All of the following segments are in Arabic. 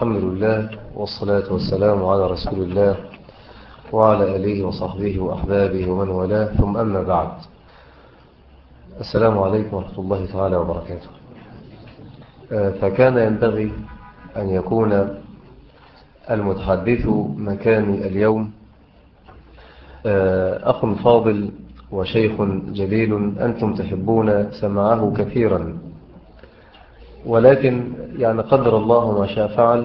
الحمد لله والصلاة والسلام على رسول الله وعلى آله وصحبه وأحبابه ومن والاه، ثم أما بعد. السلام عليكم ورحمة الله تعالى وبركاته. فكان ينبغي أن يكون المتحدث مكاني اليوم أخ فاضل وشيخ جليل أنتم تحبون سماعه كثيرا، ولكن يعني قدر الله ما شاء فعل،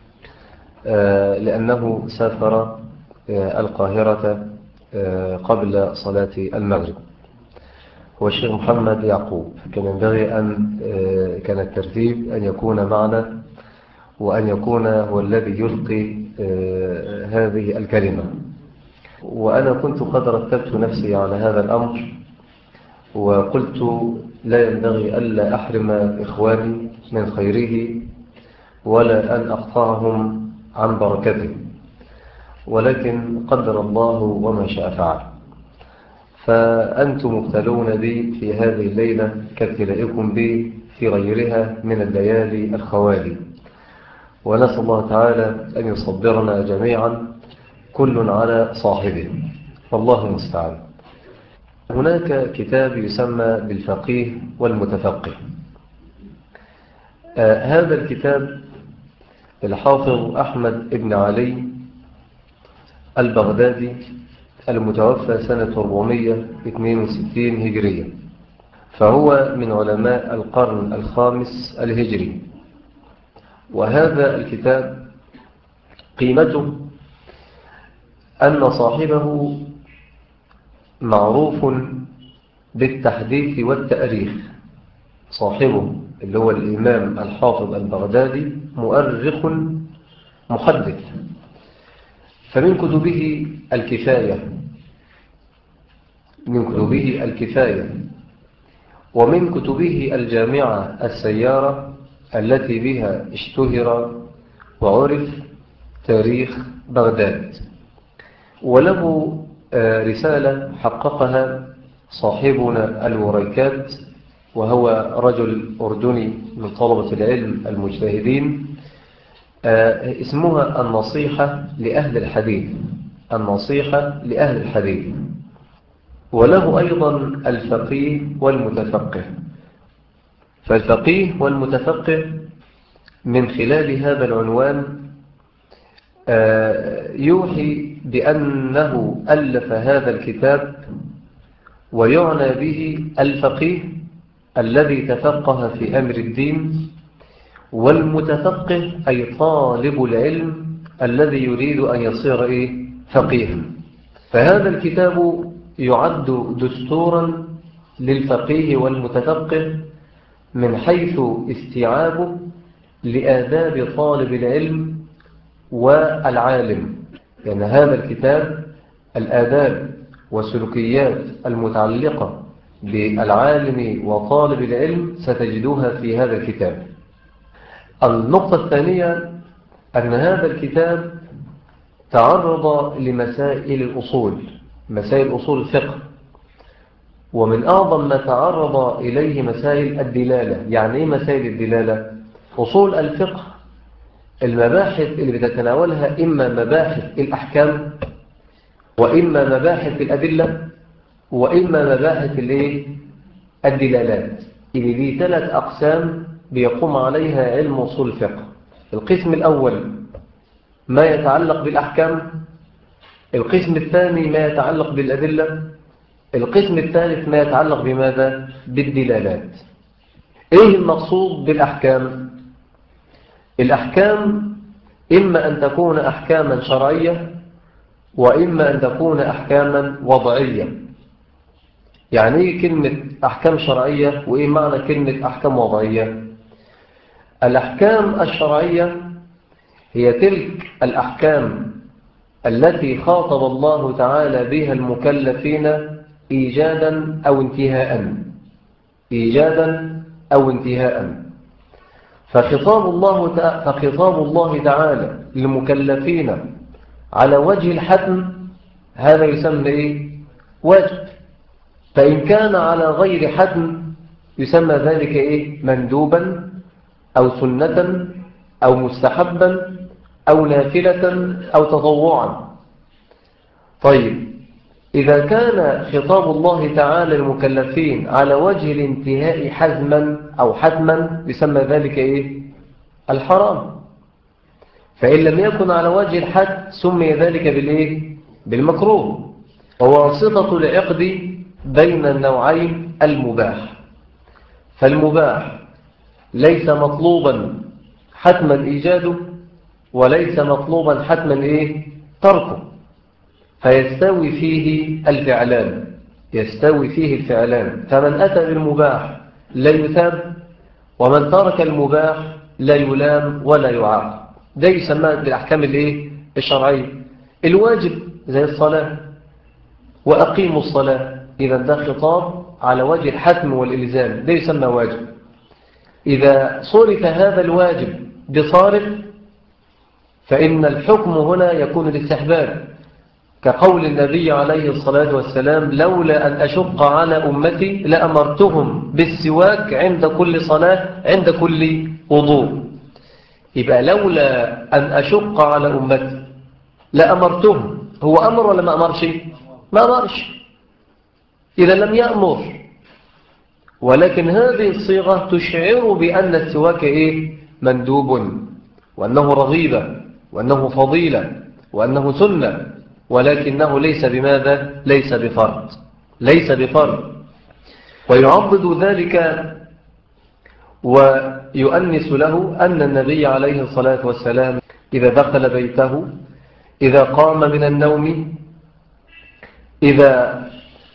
لأنه سافر القاهرة قبل صلاة المغرب. هو الشيخ محمد يعقوب. كان ينبغي كان الترتيب أن يكون معنا وأن يكون هو الذي يلقي هذه الكلمة، وأنا كنت قد رتبت نفسي على هذا الأمر وقلت لا ينبغي ألا أحرم إخواني من خيره ولا أن أقطعهم عن بركته، ولكن قدر الله وما شاء فعل. فأنتم مبتلون بي في هذه الليلة كابتلائكم بي في غيرها من الليالي الخوالي، ونسأل الله تعالى أن يصبرنا جميعا كل على صاحبه، والله المستعان. هناك كتاب يسمى بالفقيه والمتفقه. هذا الكتاب الحافظ أحمد بن علي البغدادي المتوفى سنة 462 هجرية، فهو من علماء القرن الخامس الهجري. وهذا الكتاب قيمته أن صاحبه معروف بالتحديث والتأريخ. صاحبه اللي هو الإمام الحافظ البغدادي مؤرخ محدث، فمن كتبه الكفاية ومن كتبه الجامعة السيارة التي بها اشتهر وعرف تاريخ بغداد. وله رسالة حققها صاحبنا الوريكات، وهو رجل أردني من طلبة العلم المجتهدين، اسمها النصيحة لأهل الحديث. وله أيضا الفقيه والمتفقه. فالفقيه والمتفقه من خلال هذا العنوان يوحي بأنه ألف هذا الكتاب، ويعنى به الفقيه الذي تفقه في أمر الدين، والمتفقه أي طالب العلم الذي يريد أن يصير فقيها. فهذا الكتاب يعد دستورا للفقيه والمتفقه من حيث استيعابه لآداب طالب العلم والعالم، لأن هذا الكتاب الآداب والسلوكيات المتعلقة بالعالم وطالب العلم ستجدوها في هذا الكتاب. النقطة الثانية أن هذا الكتاب تعرض لمسائل الأصول، مسائل أصول الفقه، ومن أعظم ما تعرض إليه مسائل الدلالة. يعني إيه مسائل الدلالة؟ أصول الفقه المباحث اللي بتتناولها إما مباحث الأحكام، وإما مباحث الأدلة، وإما مباحث الدلالات. إذا دي 3 أقسام بيقوم عليها علم أصول الفقه. القسم الأول ما يتعلق بالأحكام، القسم الثاني ما يتعلق بالأدلة، القسم الثالث ما يتعلق بماذا؟ بالدلالات. إيه المقصود بالأحكام؟ الأحكام إما أن تكون أحكاما شرعية، وإما أن تكون أحكاما وضعية. يعني إيه كلمة أحكام شرعية؟ وإيه معنى كلمة أحكام وضعية؟ الأحكام الشرعية هي تلك الأحكام التي خاطب الله تعالى بها المكلفين إيجادا أو انتهاء. فخطاب الله تعالى للمكلفين على وجه الحتم هذا يسمى واجب. فإن كان على غير حتم يسمى ذلك مندوبا أو سنة أو مستحبا أو نافلة أو تطوعا. طيب إذا كان خطاب الله تعالى المكلفين على وجه الانتهاء حزما أو حتما يسمى ذلك إيه؟ الحرام. فإن لم يكن على وجه الحد سمي ذلك بالإيه؟ بالمكروه. وواسطة العقد بين النوعين المباح. فالمباح ليس مطلوبا حتما إيجاده وليس مطلوبا حتما إيه؟ تركه، فيستوي فيه الفعلان. يستوي فيه الفعلان. فمن أتى بالمباح لا يثاب، ومن ترك المباح لا يلام ولا يعاقب. ده يسمى بالأحكام الشرعية. الواجب زي الصلاة، وأقيموا الصلاة، إذا ده خطاب على وجه الحتم والإلزام، ده يسمى واجب. إذا صرف هذا الواجب بصارف فإن الحكم هنا يكون الاستحباب، كقول النبي عليه الصلاة والسلام: لولا أن أشق على أمتي لأمرتهم بالسواك عند كل صلاة عند كل وضوء. يبقى لولا أن أشق على أمتي لأمرتهم، هو أمر ولا ما أمرش؟ ما أمرش، إذا لم يأمر. ولكن هذه الصيغة تشعر بأن السواك مندوب، وأنه رغيبة، وأنه فضيلة، وأنه سنة، ولكنه ليس بماذا؟ ليس بفرض. ليس بفرض. ويعضد ذلك ويؤنس له أن النبي عليه الصلاة والسلام إذا دخل بيته، إذا قام من النوم، إذا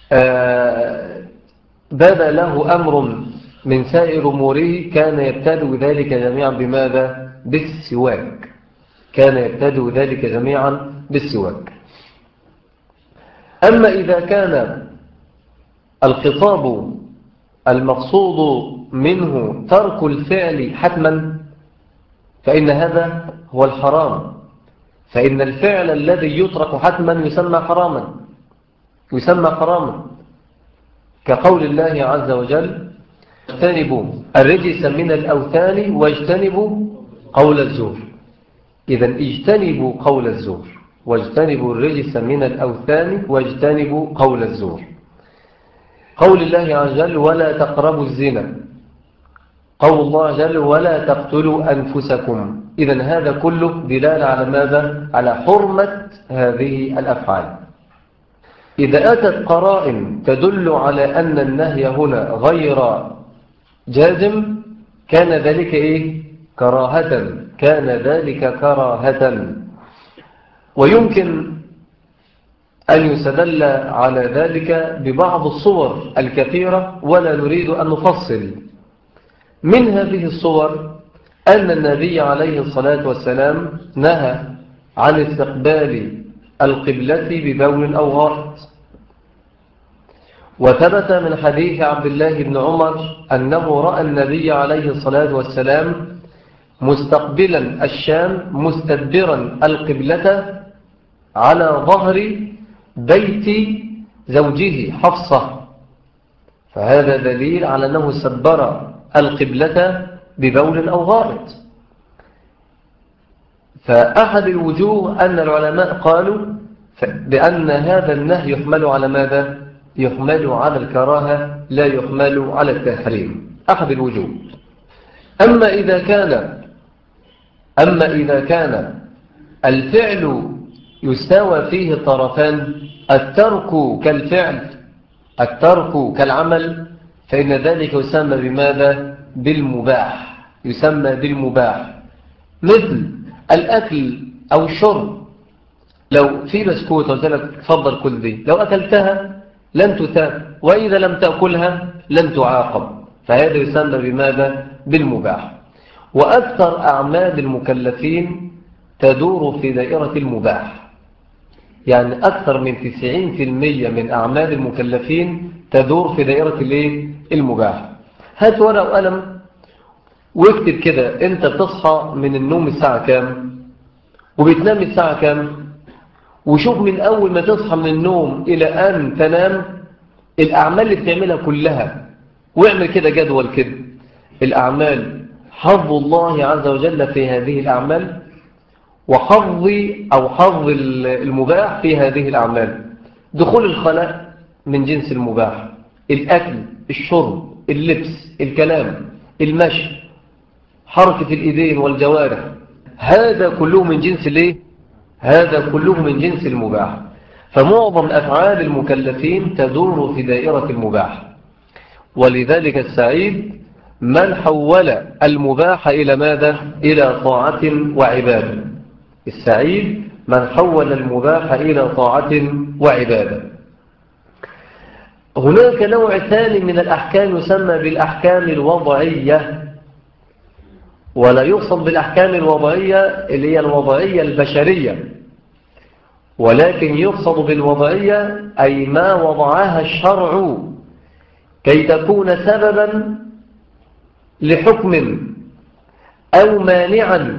بدا له أمر من سائر أموره، كان يبتدئ ذلك جميعا بماذا؟ بالسواك. كان يبتدئ ذلك جميعا بالسواك. أما إذا كان الخطاب المقصود منه ترك الفعل حتما فإن هذا هو الحرام. فإن الفعل الذي يترك حتما يسمى حراما، يسمى حراما، كقول الله عز وجل: اجتنبوا الرجس من الأوثان واجتنبوا قول الزور. إذن اجتنبوا قول الزور، واجتنبوا الرجس من الأوثان واجتنبوا قول الزور. قول الله عز وجل: ولا تقربوا الزنا. قول الله عز وجل: ولا تقتلوا أنفسكم. إذن هذا كله دلالة على ماذا؟ على حرمة هذه الأفعال. إذا أتت قرائن تدل على أن النهي هنا غير جازم كان ذلك كراهة. كان ذلك كراهة. ويمكن أن يستدل على ذلك ببعض الصور الكثيرة، ولا نريد أن نفصل. من هذه الصور أن النبي عليه الصلاة والسلام نهى عن استقبال القبلة ببول أو غائط. وثبت من حديث عبد الله بن عمر أنه رأى النبي عليه الصلاة والسلام مستقبلا الشام مستدبرا القبلة على ظهر بيت زوجه حفصة. فهذا دليل على أنه سبر القبلة ببول أو غائط. فأحد الوجوه أن العلماء قالوا بأن هذا النهي يحمل على ماذا؟ يحمل على الكراهة، لا يحمل على التحريم. أحد الوجوه. أما إذا كان الفعل يستوى فيه طرفان، الترك كالفعل، الترك كالعمل، فإن ذلك يسمى بماذا؟ بالمباح. يسمى بالمباح، مثل الأكل أو الشرب. لو في بسكوت قلت لك تفضل كل دي، لو أكلتها لن تثاب، وإذا لم تأكلها لن تعاقب. فهذا يسمى بماذا؟ بالمباح. وأكثر أعمال المكلفين تدور في دائرة المباح. يعني أكثر من 90% من أعمال المكلفين تدور في دائرة المباح. هات ورقة وقلم واكتب كده: أنت بتصحى من النوم الساعة كام؟ وبتنام الساعة كام؟ وشوف من أول ما تصحى من النوم إلى أن تنام الأعمال اللي بتعملها كلها، واعمل كده جدول كده: الأعمال حظ الله عز وجل في هذه الأعمال وحظي أو حظ المباح في هذه الأعمال. دخول الخلاء من جنس المباح، الأكل، الشرب، اللبس، الكلام، المشي، حركة الإيدين والجوارح، هذا كله من جنس الايه؟ هذا كله من جنس المباح. فمعظم أفعال المكلفين تدور في دائرة المباح. ولذلك السعيد من حول المباح إلى ماذا؟ إلى طاعة وعبادة. السعيد من حول المباح إلى طاعة وعبادة. هناك نوع ثاني من الأحكام يسمى بالأحكام الوضعية، ولا يقصد بالأحكام الوضعية اللي هي الوضعية البشرية، ولكن يقصد بالوضعية أي ما وضعها الشرع كي تكون سببا لحكم أو مانعا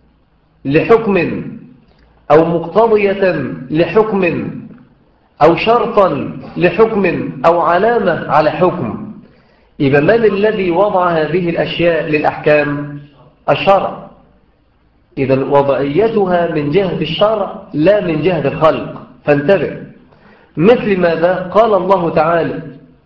لحكم أو مقتضية لحكم أو شرطا لحكم أو علامة على حكم. إذا من الذي وضع هذه الأشياء للأحكام؟ الشرع. إذا وضعيتها من جهة الشرع لا من جهة الخلق، فانتبه. مثل ماذا؟ قال الله تعالى: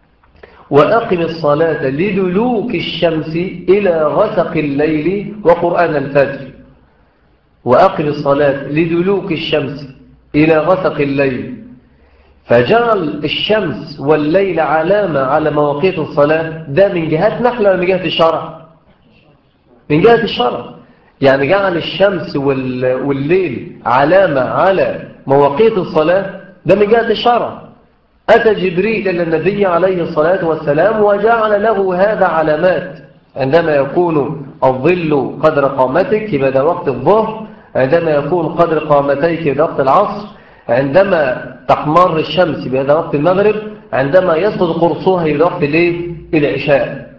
وأقم الصلاة لدلوك الشمس إلى غسق الليل وقرآن الفجر. وأقم الصلاة لدلوك الشمس إلى غسق الليل، فجعل الشمس والليل علامة على مواقيت الصلاة. ده من جهتنا احنا ولا من جهة الشرع؟ من جهة الشرع. يعني جعل الشمس والليل علامة على مواقيت الصلاة، ده من جهة الشرع. أتى جبريل إلى النبي عليه الصلاة والسلام وجعل له هذا علامات. عندما يكون الظل قدر قامتك يبقى ده وقت الظهر، عندما يكون قدر قامتيك يبقى وقت العصر، عندما تحمر الشمس يبقى ده وقت المغرب، عندما يسقط قرصها يبقى وقت العشاء.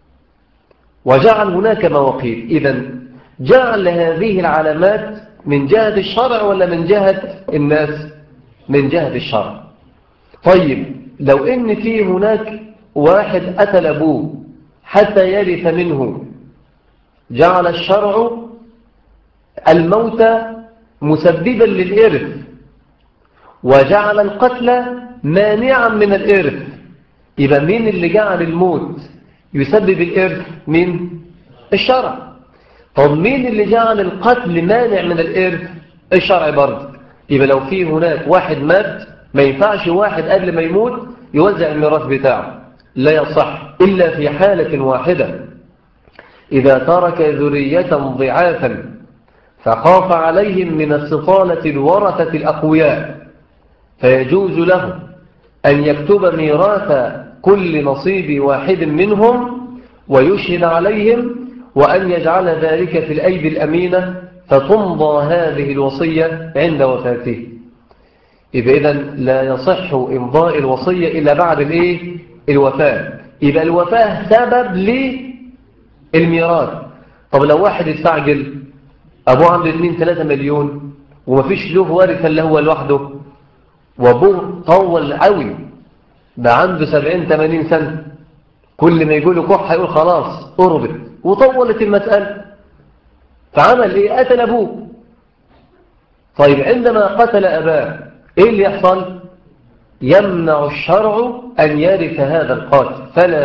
وجعل هناك مواقيت. إذن جعل هذه العلامات من جهة الشرع ولا من جهة الناس؟ من جهة الشرع. طيب لو إن في هناك واحد قتل أبوه حتى يرث منه، جعل الشرع الموت مسببا للإرث وجعل القتل مانعا من الإرث. يبقى مين اللي جعل الموت يسبب الإرث؟ من الشرع. طب مين اللي جعل القتل مانع من الإرث؟ الشرع برضه. يبقى لو في هناك واحد مات ما ينفعش واحد قبل ما يموت يوزع الميراث بتاعه، لا يصح إلا في حالة واحدة: إذا ترك ذرية ضعافا فخاف عليهم من استطالة الورثة الأقوياء، فيجوز له أن يكتب ميراث كل نصيب واحد منهم ويشهد عليهم، وأن يجعل ذلك في الأيدي الأمينة فتمضى هذه الوصية عند وفاته. إذا لا يصح إمضاء الوصية إلا بعد الوفاة. يبقى الوفاة سبب للميراث. طب لو واحد استعجل، أبوه عنده 2-3 مليون ومفيش له وارث اللي هو لوحده، وأبوه طول قوي بقى عنده 70-80 سنة، كل ما يقول كح يقول خلاص قربت، وطولت المسألة، فعمل إيه؟ قتل أبوه. طيب عندما قتل أباه إيه اللي يحصل؟ يمنع الشرع أن يرث هذا القاتل،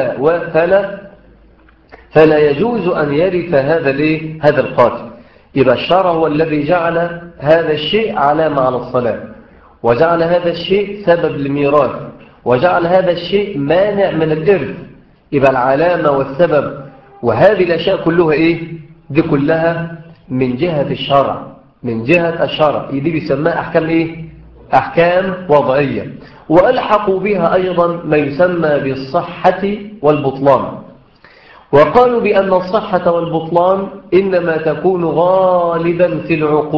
فلا يجوز أن يرث هذا القاتل. يبقى الشرع هو الذي جعل هذا الشيء علامة على الصلاة، وجعل هذا الشيء سبب للميراث، وجعل هذا الشيء مانع من الإرث. يبقى العلامة والسبب وهذه الأشياء كلها دي كلها من جهة الشرع، من جهة الشرع. دي بيسمى أحكام أحكام وضعية. وألحقوا بها أيضا ما يسمى بالصحة والبطلان، وقالوا بأن الصحة والبطلان إنما تكون غالبا في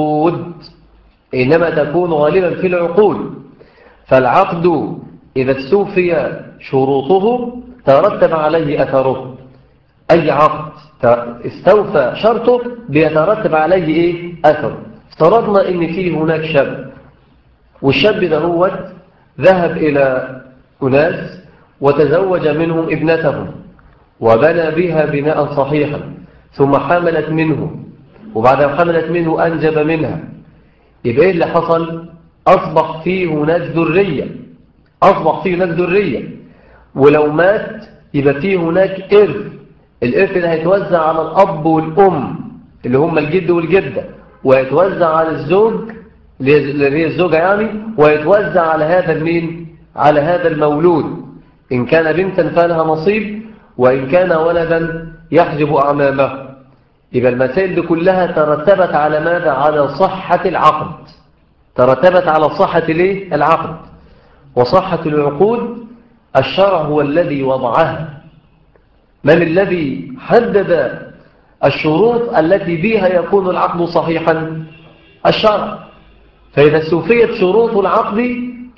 العقود، فالعقد إذا استوفي شروطه ترتب عليه أثره. أي عقد استوفى شرطه بيترتب عليه أثر. افترضنا إن فيه هناك شاب، والشاب ده ذهب إلى أناس وتزوج منهم ابنتهم وبنى بها بناء صحيحا، ثم حملت منه، وبعد ما حملت منه أنجب منها. يبقى إيه اللي حصل؟ أصبح فيه هناك ذرية، أصبح فيه هناك ذرية، ولو مات يبقى فيه هناك إرث. الإرث ده هيتوزع على الأب والأم اللي هم الجد والجدة، ويتوزع على الزوج اللي هي الزوجة يعني، ويتوزع على هذا المين؟ على هذا المولود. إن كان بنتا فلها نصيب، وإن كان ولدا يحجب أعمامه. يبقى المسائل دي كلها ترتبت على ماذا؟ على صحة العقد. ترتبت على صحة ليه؟ العقد. وصحة العقود الشرع هو الذي وضعها. من الذي حدد الشروط التي بها يكون العقد صحيحا؟ الشرع. فإذا استوفيت شروط العقد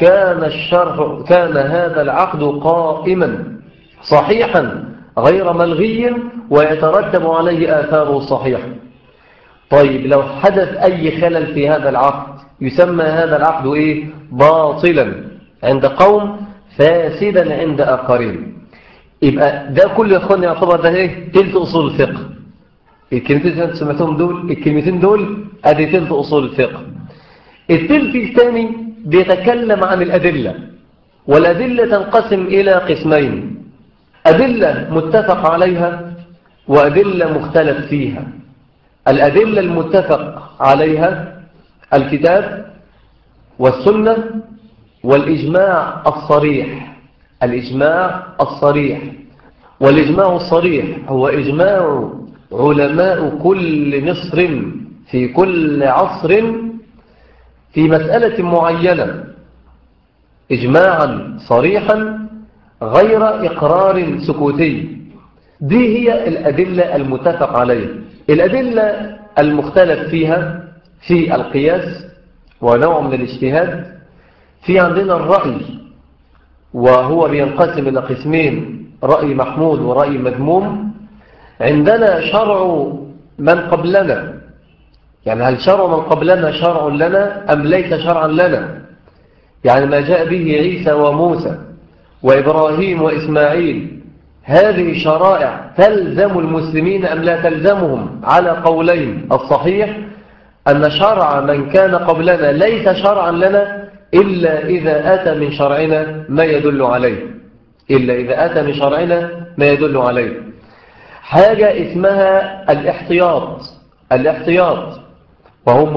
كان هذا العقد قائما صحيحا غير ملغي، ويترتب عليه آثاره صحيحا. طيب لو حدث أي خلل في هذا العقد يسمى هذا العقد إيه؟ باطلا عند قوم، فاسدا عند آخرين. يبقى ده كل يا أخواني يعتبر ده إيه؟ تلت أصول الفقه. الكلمتين اللي سمعتهم دول، الكلمتين دول أدي تلت أصول الفقه. التلت الثاني بيتكلم عن الأدلة، والأدلة تنقسم إلى قسمين: أدلة متفق عليها، وأدلة مختلف فيها. الأدلة المتفق عليها الكتاب والسنة والإجماع الصريح. الإجماع الصريح، والإجماع الصريح هو إجماع علماء كل مصر في كل عصر في مسألة معينة، إجماعا صريحا غير إقرار سكوتي. دي هي الأدلة المتفق عليها. الأدلة المختلف فيها في القياس ونوع من الاجتهاد. في عندنا الرأي، وهو بينقسم إلى قسمين: رأي محمود ورأي مذموم. عندنا شرع من قبلنا، يعني هل شرع من قبلنا شرع لنا أم ليس شرعا لنا؟ يعني ما جاء به عيسى وموسى وإبراهيم وإسماعيل، هذه شرائع تلزم المسلمين أم لا تلزمهم؟ على قولين. الصحيح أن شرع من كان قبلنا ليس شرعا لنا إلا إذا أتى من شرعنا ما يدل عليه، إلا إذا أتى من شرعنا ما يدل عليه. حاجة اسمها الاحتياط، وهو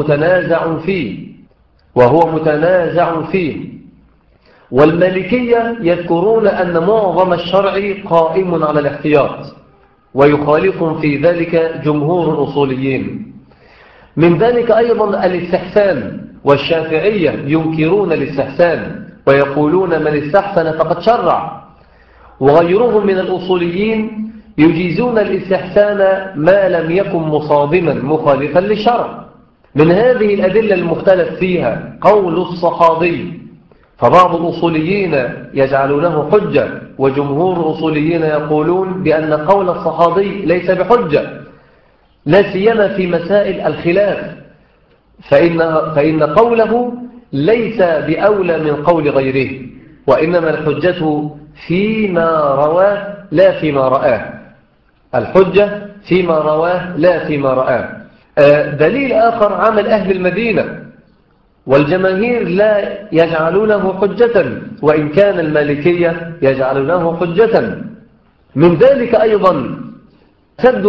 متنازع فيه. والمالكية يذكرون أن معظم الشرع قائم على الاحتياط، ويخالفهم في ذلك جمهور الأصوليين. من ذلك أيضا الاستحسان، والشافعية ينكرون الاستحسان ويقولون من استحسن فقد شرع. وغيرهم من الأصوليين يجيزون الاستحسان ما لم يكن مصادما مخالفا للشرع. من هذه الأدلة المختلف فيها قول الصحابي، فبعض الأصوليين يجعلونه حجة، وجمهور الأصوليين يقولون بأن قول الصحابي ليس بحجة، لا سيما في مسائل الخلاف، فإن قوله ليس بأولى من قول غيره، وإنما الحجة فيما رواه لا فيما رآه. الحجة فيما رواه لا فيما رآه. دليل آخر عمل أهل المدينة، والجماهير لا يجعلونه حجة، وإن كان المالكية يجعلونه حجة. من ذلك أيضا سد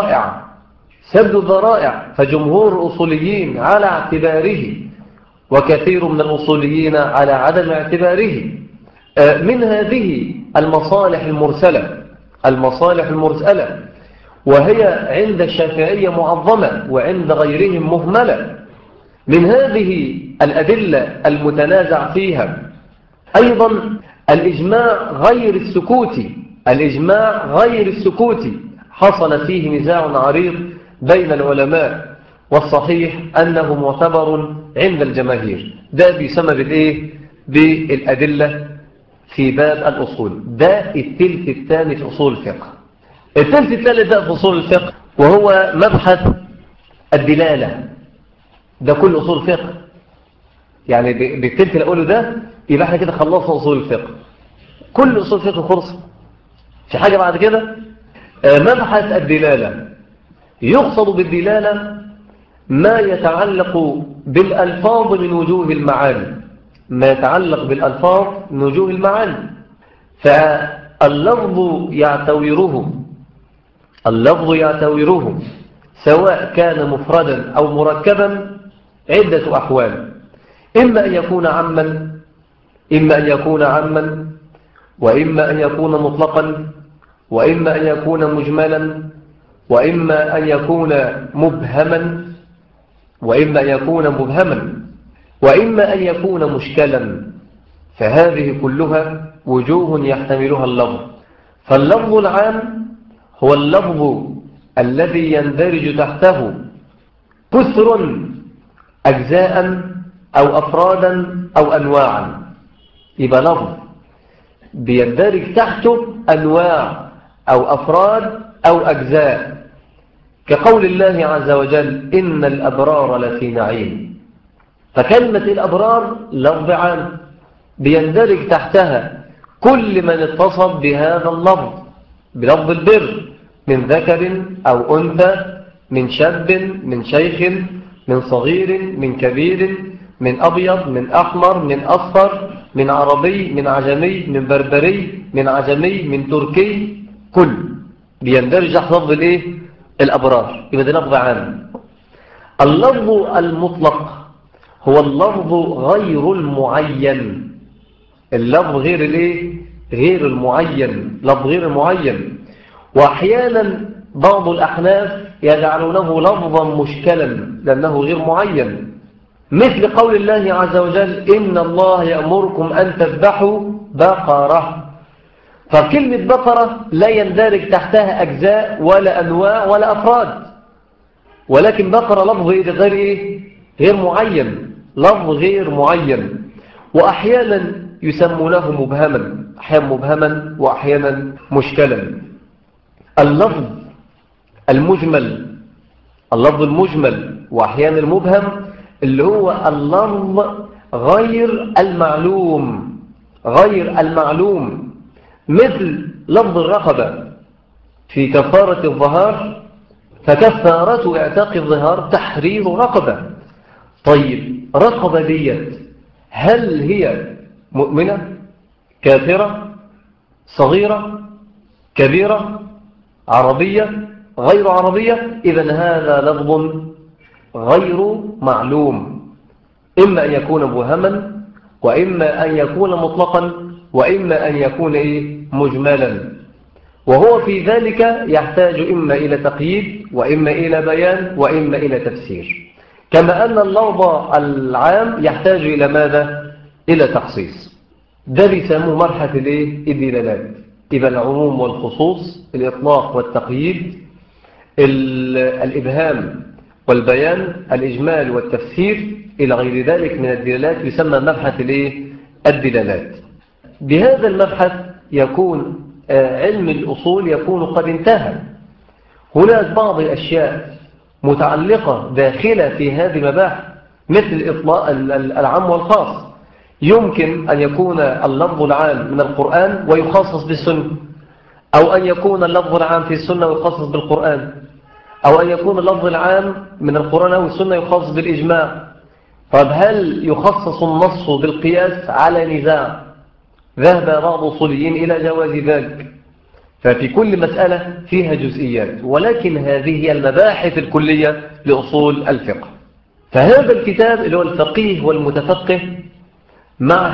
الذرائع، فجمهور الأصوليين على اعتباره، وكثير من الأصوليين على عدم اعتباره. من هذه المصالح المرسلة، وهي عند الشافعية معظمة وعند غيرهم مهملة. من هذه الأدلة المتنازع فيها أيضا الإجماع غير السكوتي حصل فيه نزاع عريض بين العلماء، والصحيح أنه معتبر عند الجماهير. ده بيسمى بالإيه؟ بالأدلة في باب الأصول. ده الثلث الثاني في أصول الفقه. الثلث الثالث ده في أصول الفقه، وهو مبحث الدلالة. ده كل أصول الفقه، يعني بالثلث اللي أقوله ده يبقى احنا كده خلصنا أصول الفقه. كل أصول الفقه خلص، في حاجة بعد كده. مبحث الدلالة. يقصد بالدلالة ما يتعلق بالألفاظ من وجوه المعاني، ما يتعلق بالألفاظ من وجوه المعاني. فاللفظ يعتوره سواء كان مفردا أو مركبا عدة أحوال، إما أن يكون عاما، وإما أن يكون مطلقا، وإما أن يكون مجملا، وإما أن يكون مبهما، وإما أن يكون مشكلا. فهذه كلها وجوه يحتملها اللفظ. فاللفظ العام هو اللفظ الذي يندرج تحته كثر أجزاء أو أفرادا أو أنواعا. يبقى لفظ بيندرج تحته أنواع أو أفراد أو أجزاء، كقول الله عز وجل إن الأبرار لفي نعيم. فكلمة الأبرار لفظ عام بيندرج تحتها كل من اتصف بهذا اللفظ، بلفظ البر، من ذكر أو أنثى، من شاب، من شيخ، من صغير، من كبير، من أبيض، من أحمر، من أصفر، من عربي، من عجمي، من بربري، من عجمي، من تركي، كل بيندرج تحت لفظ الأبرار. يبقى ده لفظ عام. اللفظ المطلق هو اللفظ غير المعين. اللفظ غير المعين، لفظ غير المعين. وأحيانا بعض الأحناف يجعلونه لفظا مشكلا لأنه غير معين، مثل قول الله عز وجل إن الله يأمركم أن تذبحوا بقرة. فكلمة بقرة لا يندرج تحتها أجزاء ولا أنواع ولا أفراد، ولكن بقرة لفظ غير معين، لفظ غير معين. وأحيانا يسمونه مبهما، أحيانا مبهما وأحيانا مشكلا. اللفظ المجمل وأحيانا المبهم اللي هو اللفظ غير المعلوم، مثل لفظ الرقبة في كفارة الظهار، فكفارة اعتاق الظهار تحرير رقبة. طيب رقبة ديت هل هي مؤمنة، كافرة، صغيرة، كبيرة، عربية، غير عربية؟ إذن هذا لفظ غير معلوم، إما أن يكون مبهما، وإما أن يكون مطلقا، وإما أن يكون مجملا. وهو في ذلك يحتاج إما إلى تقييد، وإما إلى بيان، وإما إلى تفسير. كما أن اللفظ العام يحتاج إلى ماذا؟ إلى تخصيص. ده بيسموه مرحلة الدلالات. يبقى العموم والخصوص، الإطلاق والتقييد، الإبهام والبيان، الإجمال والتفسير، إلى غير ذلك من الدلالات يسمى مبحث الدلالات. بهذا المبحث يكون علم الأصول يكون قد انتهى. هناك بعض الأشياء متعلقة داخلة في هذه المباحث، مثل الإطلاق العام والخاص. يمكن أن يكون اللفظ العام من القرآن ويخصص بالسنة، أو أن يكون اللفظ العام في السنة ويخصص بالقرآن، أو أن يكون اللفظ العام من القرآن أو السنة يخصص بالإجماع. طب هل يخصص النص بالقياس؟ على نزاع، ذهب بعض الأصوليين إلى جواز ذلك. ففي كل مسألة فيها جزئيات، ولكن هذه هي المباحث الكلية لأصول الفقه. فهذا الكتاب اللي هو الفقيه والمتفقه، مع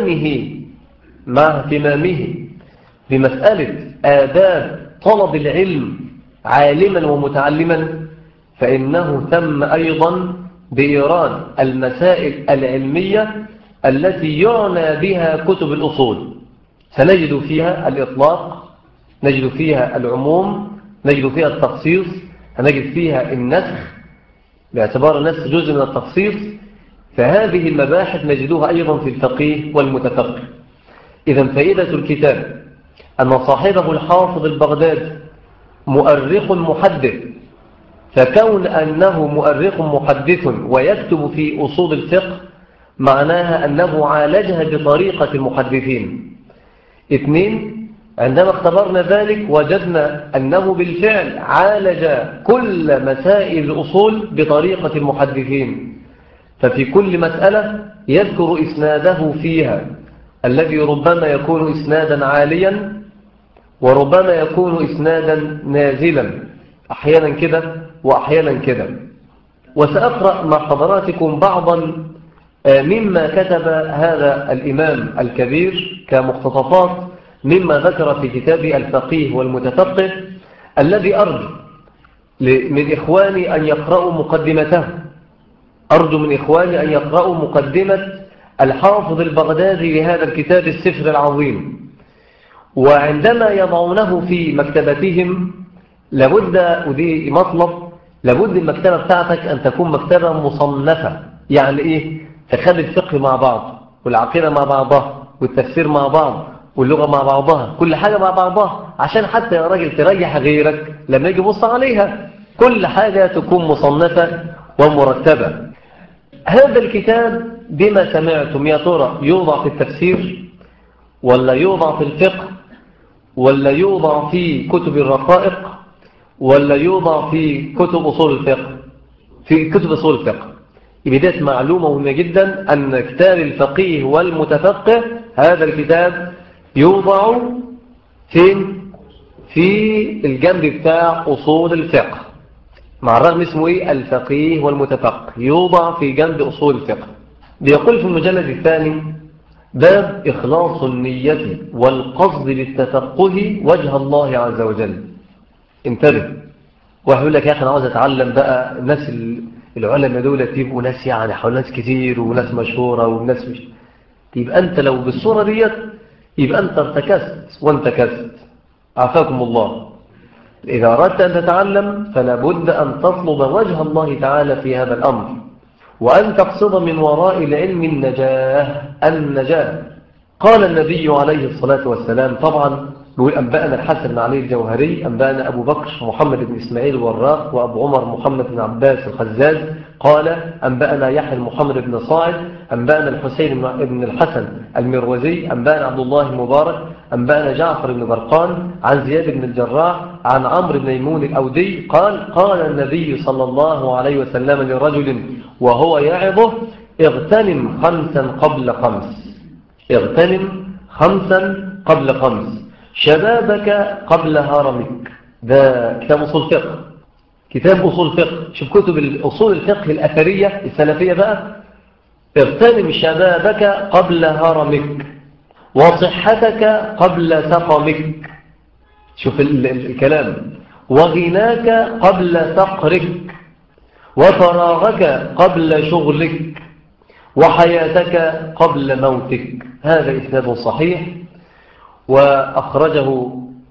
اهتمامه بمسألة آداب طلب العلم عالما ومتعلما، فإنه تم أيضا بإيراد المسائل العلمية التي يعنى بها كتب الأصول. سنجد فيها الإطلاق، نجد فيها العموم، نجد فيها التخصيص، نجد فيها النسخ باعتبار النسخ جزء من التخصيص. فهذه المباحث نجدها أيضا في الفقيه والمتفقه. إذن فائدة الكتاب أن صاحبه الحافظ البغدادي مؤرخ محدث، فكون أنه مؤرخ محدث ويكتب في أصول الفقه معناها أنه عالجها بطريقة المحدثين. 2، عندما اختبرنا ذلك وجدنا أنه بالفعل عالج كل مسائل الأصول بطريقة المحدثين، ففي كل مسألة يذكر إسناده فيها الذي ربما يكون إسنادا عاليا وربما يكون إسنادا نازلا، أحيانا كده وأحيانا كده. وسأقرأ مع حضراتكم بعضا مما كتب هذا الإمام الكبير كمقتطفات مما ذكر في كتاب الفقيه والمتفقه، الذي أرجو من إخواني أن يقرأوا مقدمته. أرجو من إخواني أن يقرأوا مقدمة الحافظ البغدادي لهذا الكتاب السفر العظيم. وعندما يضعونه في مكتبتهم لابد، ودي مطلب، لابد المكتبة بتاعتك أن تكون مكتبة مصنفة. يعني إيه؟ تخلي الفقه مع بعض والعقيدة مع بعضها والتفسير مع بعض واللغة مع بعضها، كل حاجة مع بعضها، عشان حتى يا راجل تريح غيرك لما يجي يبص عليها، كل حاجة تكون مصنفة ومرتبة. هذا الكتاب بما سمعتم يا ترى يوضع في التفسير ولا يوضع في الفقه ولا يوضع في كتب الرقائق ولا يوضع في كتب أصول الفقه؟ في كتب أصول الفقه. بداية معلومة مهمة جدا أن كتاب الفقيه والمتفقه هذا الكتاب يوضع في الجنب بتاع أصول الفقه، مع الرغم اسمه إيه؟ الفقيه والمتفقه، يوضع في جنب أصول الفقه. بيقول في المجلد الثاني: باب إخلاص النية والقصد للتفقه وجه الله عز وجل. انتبه، واحد يقول لك يا أخي أنا عاوز أتعلم بقى، الناس العلماء دول يبقوا ناس يعني حول ناس كتير وناس مشهورة وناس مش، يبقى أنت لو بالصورة ديت يبقى أنت ارتكست وانتكست، عافاكم الله. إذا أردت أن تتعلم فلا بد أن تطلب وجه الله تعالى في هذا الأمر، وأن تقصد من وراء العلم النجاة. قال النبي عليه الصلاة والسلام، طبعا نقول أنبأنا الحسن بن علي الجوهري، أنبأنا أبو بكر محمد بن إسماعيل الوراق، وأبو عمر محمد بن عباس الخزاز. قال أنبأنا يحيى محمد بن صاعد، أنبأنا الحسين بن الحسن المروزي، أنبأنا عبد الله المبارك، أنبأنا جعفر بن برقان عن زياد بن الجراح عن عمرو بن ميمون الأودي قال: قال النبي صلى الله عليه وسلم لرجل وهو يعظه: اغتنم خمسا قبل خمس، اغتنم خمسا قبل خمس، شبابك قبل هرمك. ده كتاب أصول فقه، كتاب أصول فقه. شوف كتب أصول الفقه الأثرية السلفية بقى: اغتنم شبابك قبل هرمك، وصحتك قبل سقمك. شوف الكلام: وغناك قبل فقرك، وفراغك قبل شغلك، وحياتك قبل موتك. هذا إسناد صحيح، وأخرجه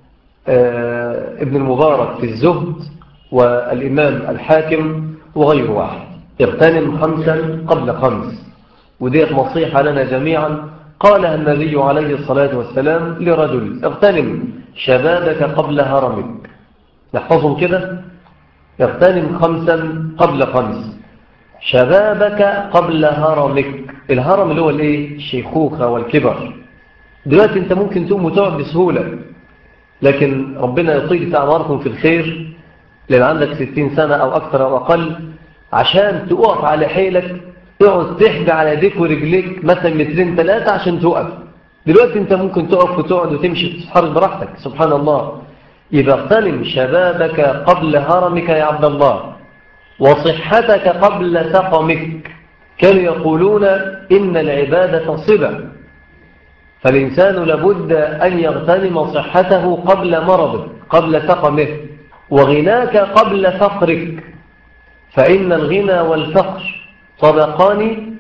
ابن المبارك في الزهد والإمام الحاكم وغير واحد. اغتنم خمسا قبل خمس، وديت نصيحة لنا جميعا قالها النبي عليه الصلاة والسلام لرجل: اغتنم شبابك قبل هرمك. نحفظهم كده: اغتنم خمسا قبل خمس، شبابك قبل هرمك. الهرم اللي هو الايه؟ الشيخوخة والكبر. دلوقتي انت ممكن تقوم وتقعد بسهولة، لكن ربنا يطيل في أعماركم في الخير، لأن عندك 60 سنة أو أكثر أو أقل، عشان تقف على حيلك تقعد تحبي على يديك ورجليك مثلا مترين ثلاثة عشان تقف. دلوقتي انت ممكن تقف وتقعد وتمشي وتتحرك براحتك، سبحان الله. إذا اغتنم شبابك قبل هرمك يا عبد الله، وصحتك قبل سقمك. كانوا يقولون إن العبادة صبا، فالإنسان لابد أن يغتنم صحته قبل مرضه قبل سقمه، وغناك قبل فقرك، فإن الغنى والفقر طبقان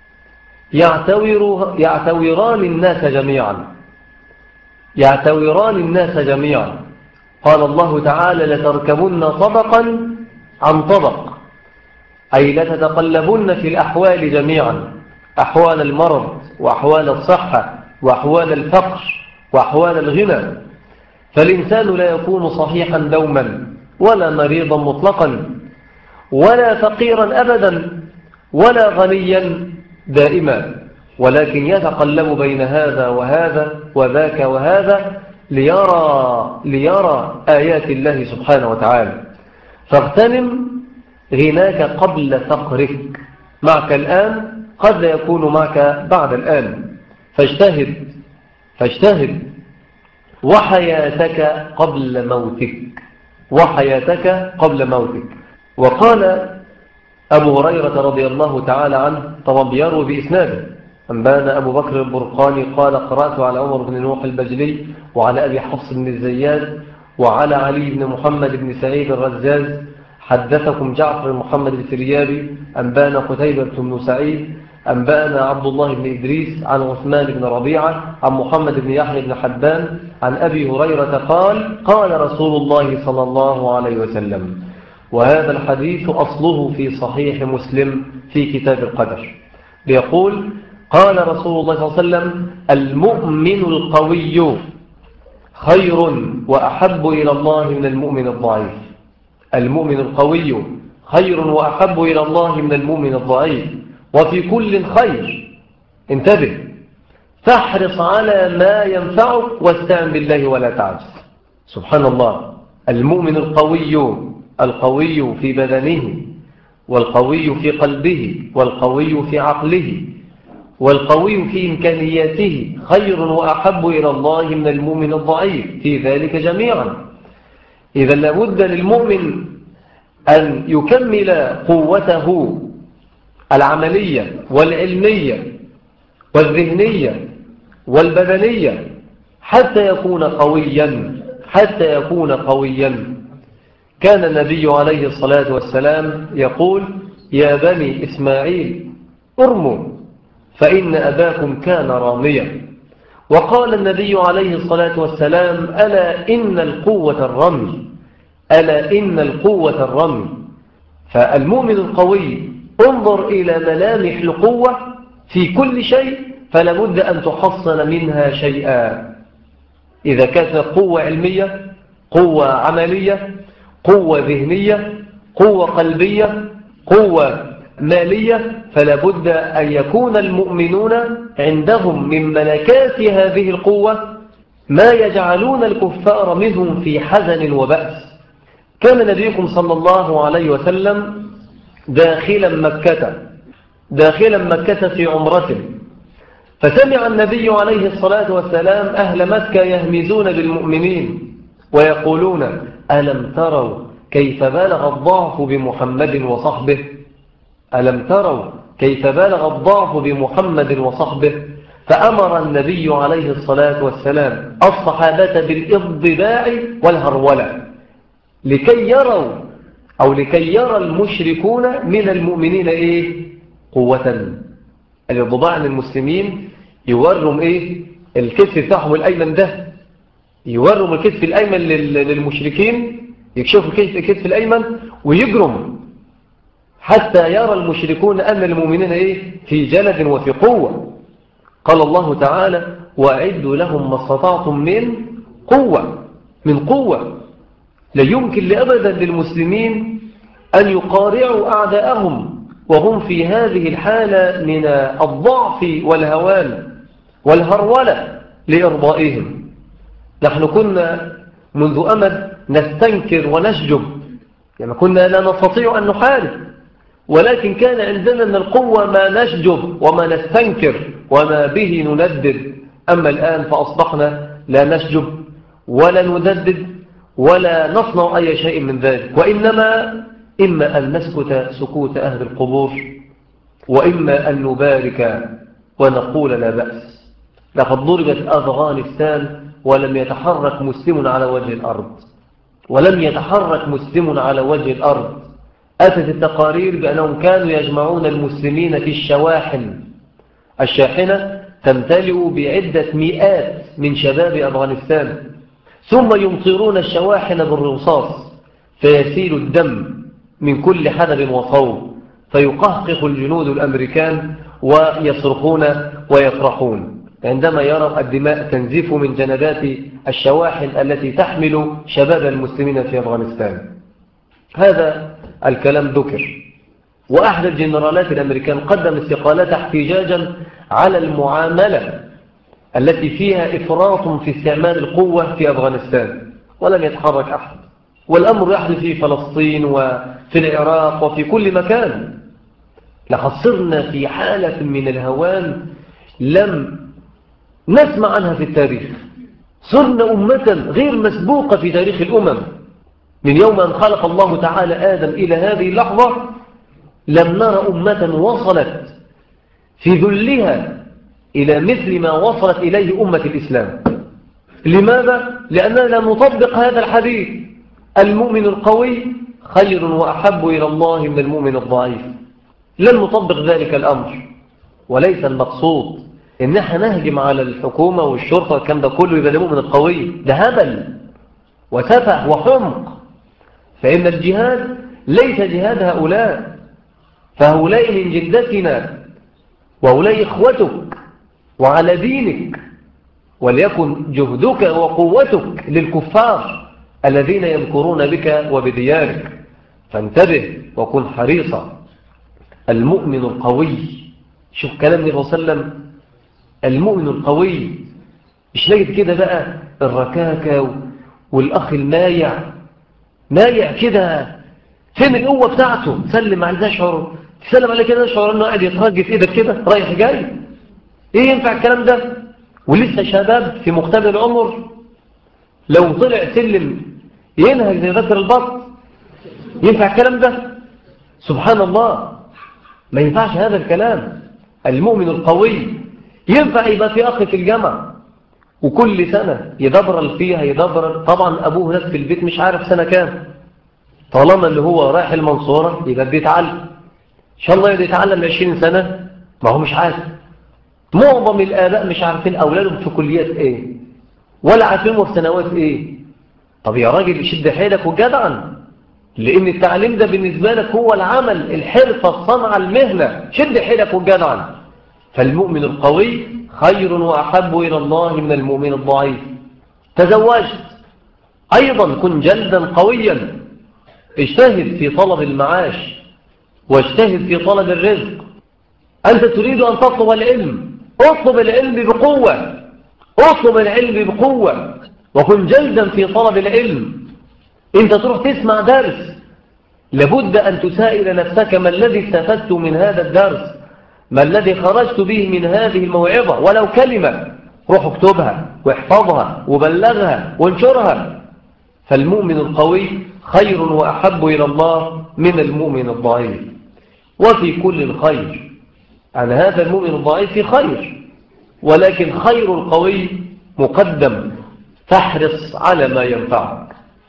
يعتوران الناس جميعا، يعتوران الناس جميعا. قال الله تعالى: لتركبن طبقا عن طبق، أي لتتقلبن في الأحوال جميعا، أحوال المرض وأحوال الصحة وأحوال الفقر وأحوال الغنى. فالإنسان لا يكون صحيحا دوما ولا مريضا مطلقا ولا فقيرا أبدا ولا غنيا دائما، ولكن يتقلب بين هذا وهذا وذاك وهذا، ليرى آيات الله سبحانه وتعالى. فاغتنم غناك قبل فقرك، معك الآن قد لا يكون معك بعد الآن، فاجتهد وحياتك قبل موتك، وحياتك قبل موتك. وقال أبو هريرة رضي الله تعالى عنه، طبعا بيروي بإسناده، أنبانا أبو بكر البرقاني قال قرأت على عمر بن نوح البجلي وعلى أبي حفص بن الزياد وعلى علي بن محمد بن سعيد الرزاز، حدثكم جعفر محمد الفريابي، أنبانا قتيبة بن سعيد، أنبانا عبد الله بن إدريس عن عثمان بن ربيعة عن محمد بن يحيى بن حبان عن أبي هريرة قال قال رسول الله صلى الله عليه وسلم. وهذا الحديث أصله في صحيح مسلم في كتاب القدر، بيقول قال رسول الله صلى الله عليه وسلم: المؤمن القوي خير وأحب إلى الله من المؤمن الضعيف. المؤمن القوي خير وأحب إلى الله من المؤمن الضعيف، وفي كل خير. انتبه، فاحرص على ما ينفعك واستعن بالله ولا تعجز. سبحان الله، المؤمن القوي في بدنه، والقوي في قلبه، والقوي في عقله، والقوي في إمكانياته خير وأحب إلى الله من المؤمن الضعيف في ذلك جميعا. إذا لابد للمؤمن أن يكمل قوته العملية والعلمية والذهنية والبدنية حتى يكون قويا. كان النبي عليه الصلاة والسلام يقول: يا بني إسماعيل ارموا فإن أباكم كان راميا. وقال النبي عليه الصلاة والسلام: ألا إن القوة الرمي. فالمؤمن القوي انظر إلى ملامح القوة في كل شيء، فلابد أن تحصل منها شيئا. إذا كانت قوة علمية، قوة عملية، قوة ذهنية، قوة قلبية، قوة مالية، فلابد أن يكون المؤمنون عندهم من ملكات هذه القوة ما يجعلون الكفار منهم في حزن وبأس. كان نبيكم صلى الله عليه وسلم داخلا مكة في عمرته، فسمع النبي عليه الصلاة والسلام أهل مكة يهمزون بالمؤمنين ويقولون: ألم تروا كيف بالغ الضعف بمحمد وصحبه؟ ألم تروا كيف بالغ الضعف بمحمد وصحبه؟ فأمر النبي عليه الصلاة والسلام الصحابة بالإضباع والهرولة لكي يرى المشركون من المؤمنين قوة. الإضباع من المسلمين يورهم الكتف بتاعهم الأيمن ده، يورهم الكتف الأيمن للمشركين، يكشفوا الكتف الأيمن ويجرم حتى يرى المشركون أن المؤمنين في جلد وفي قوة. قال الله تعالى: وأعدوا لهم ما استطعتم من قوة. لا يمكن لأبدا للمسلمين أن يقارعوا أعداءهم وهم في هذه الحالة من الضعف والهوان والهرولة لإرضائهم. نحن كنا منذ أمد نستنكر ونشجب، يعني كنا لا نستطيع أن نحارب، ولكن كان عندنا من القوة ما نشجب وما نستنكر وما به نندد. أما الآن فأصبحنا لا نشجب ولا نددد ولا نصنع أي شيء من ذلك، وإنما إما أن نسكت سكوت أهل القبور، وإما أن نبارك ونقول لا بأس. لقد ضربت أفغانستان ولم يتحرك مسلم على وجه الأرض. أتت التقارير بأنهم كانوا يجمعون المسلمين في الشاحنة تمتلئ بعدة مئات من شباب أفغانستان، ثم يمطرون الشواحن بالرصاص فيسيل الدم من كل حدب وصوب، فيقهقه الجنود الأمريكان ويصرخون ويفرحون عندما يروا الدماء تنزف من جنبات الشواحن التي تحمل شباب المسلمين في أفغانستان. هذا الكلام ذكر، وأحد الجنرالات الأمريكان قدم استقالته احتجاجا على المعاملة التي فيها إفراط في استعمال القوة في أفغانستان ولم يتحرك أحد، والأمر يحدث في فلسطين وفي العراق وفي كل مكان. لقد صرنا في حالة من الهوان لم نسمع عنها في التاريخ. صرنا أمة غير مسبوقة في تاريخ الأمم. من يوم أن خلق الله تعالى آدم إلى هذه اللحظة لم نرى أمة وصلت في ذلها إلى مثل ما وصلت إليه أمة الإسلام. لماذا؟ لأننا لم نطبق هذا الحديث: المؤمن القوي خير وأحب إلى الله من المؤمن الضعيف. لم نطبق ذلك الأمر. وليس المقصود إن احنا نهجم على الحكومة والشرطة والكلام ده كله يبقى المؤمن القوي. ده هبل وسفه وحمق. فإن الجهاد ليس جهاد هؤلاء، فهؤلاء من جلدتنا وهؤلاء إخوتك وعلى دينك، وليكن جهدك وقوتك للكفار الذين يمكرون بك وبديارك. فانتبه وكن حريصا. المؤمن القوي، شوف كلام النبي صلى الله عليه وسلم، المؤمن القوي. مش نجد كده بقى الركاكة والأخ المايع مايع كده، فين القوة بتاعته؟ تسلم عليه تشعر، تسلم عليه كده تشعر انه قاعد يترجي في ايدك كده رايح جاي. ايه ينفع الكلام ده؟ ولسه شباب في مقتبل العمر، لو طلع سلم ينهج زي ذكر البط. ينفع الكلام ده؟ سبحان الله، ما ينفعش هذا الكلام. المؤمن القوي ينفع يبقى في أخ في الجامعة وكل سنة يدبرل فيها يدبرل، طبعا أبوه هناك في البيت مش عارف سنة كام، طالما اللي هو رايح المنصورة يبقى بيتعلم إن شاء الله يتعلم 20 سنة، ما هو مش عارف. معظم الآباء مش عارفين أولادهم في كليات إيه ولا عارفين في سنوات إيه. طب يا راجل يشد حيلك وجدعا، لأن التعليم ده بالنسبة لك هو العمل، الحرفة، الصنعة، المهنة. شد حيلك وجدعا. فالمؤمن القوي خير وأحب إلى الله من المؤمن الضعيف. تزوجت أيضا كن جلدا قويا، اجتهد في طلب المعاش واجتهد في طلب الرزق. أنت تريد أن تطلب العلم، اطلب العلم بقوة، اطلب العلم بقوة، وكن جلدا في طلب العلم. انت تروح تسمع درس، لابد أن تسائل نفسك: ما الذي استفدت من هذا الدرس؟ ما الذي خرجت به من هذه الموعظة؟ ولو كلمة روح اكتبها واحفظها وبلغها وانشرها. فالمؤمن القوي خير وأحب إلى الله من المؤمن الضعيف. وفي كل خير، عن هذا المؤمن الضعيف في خير، ولكن خير القوي مقدم. فاحرص على ما ينفعك.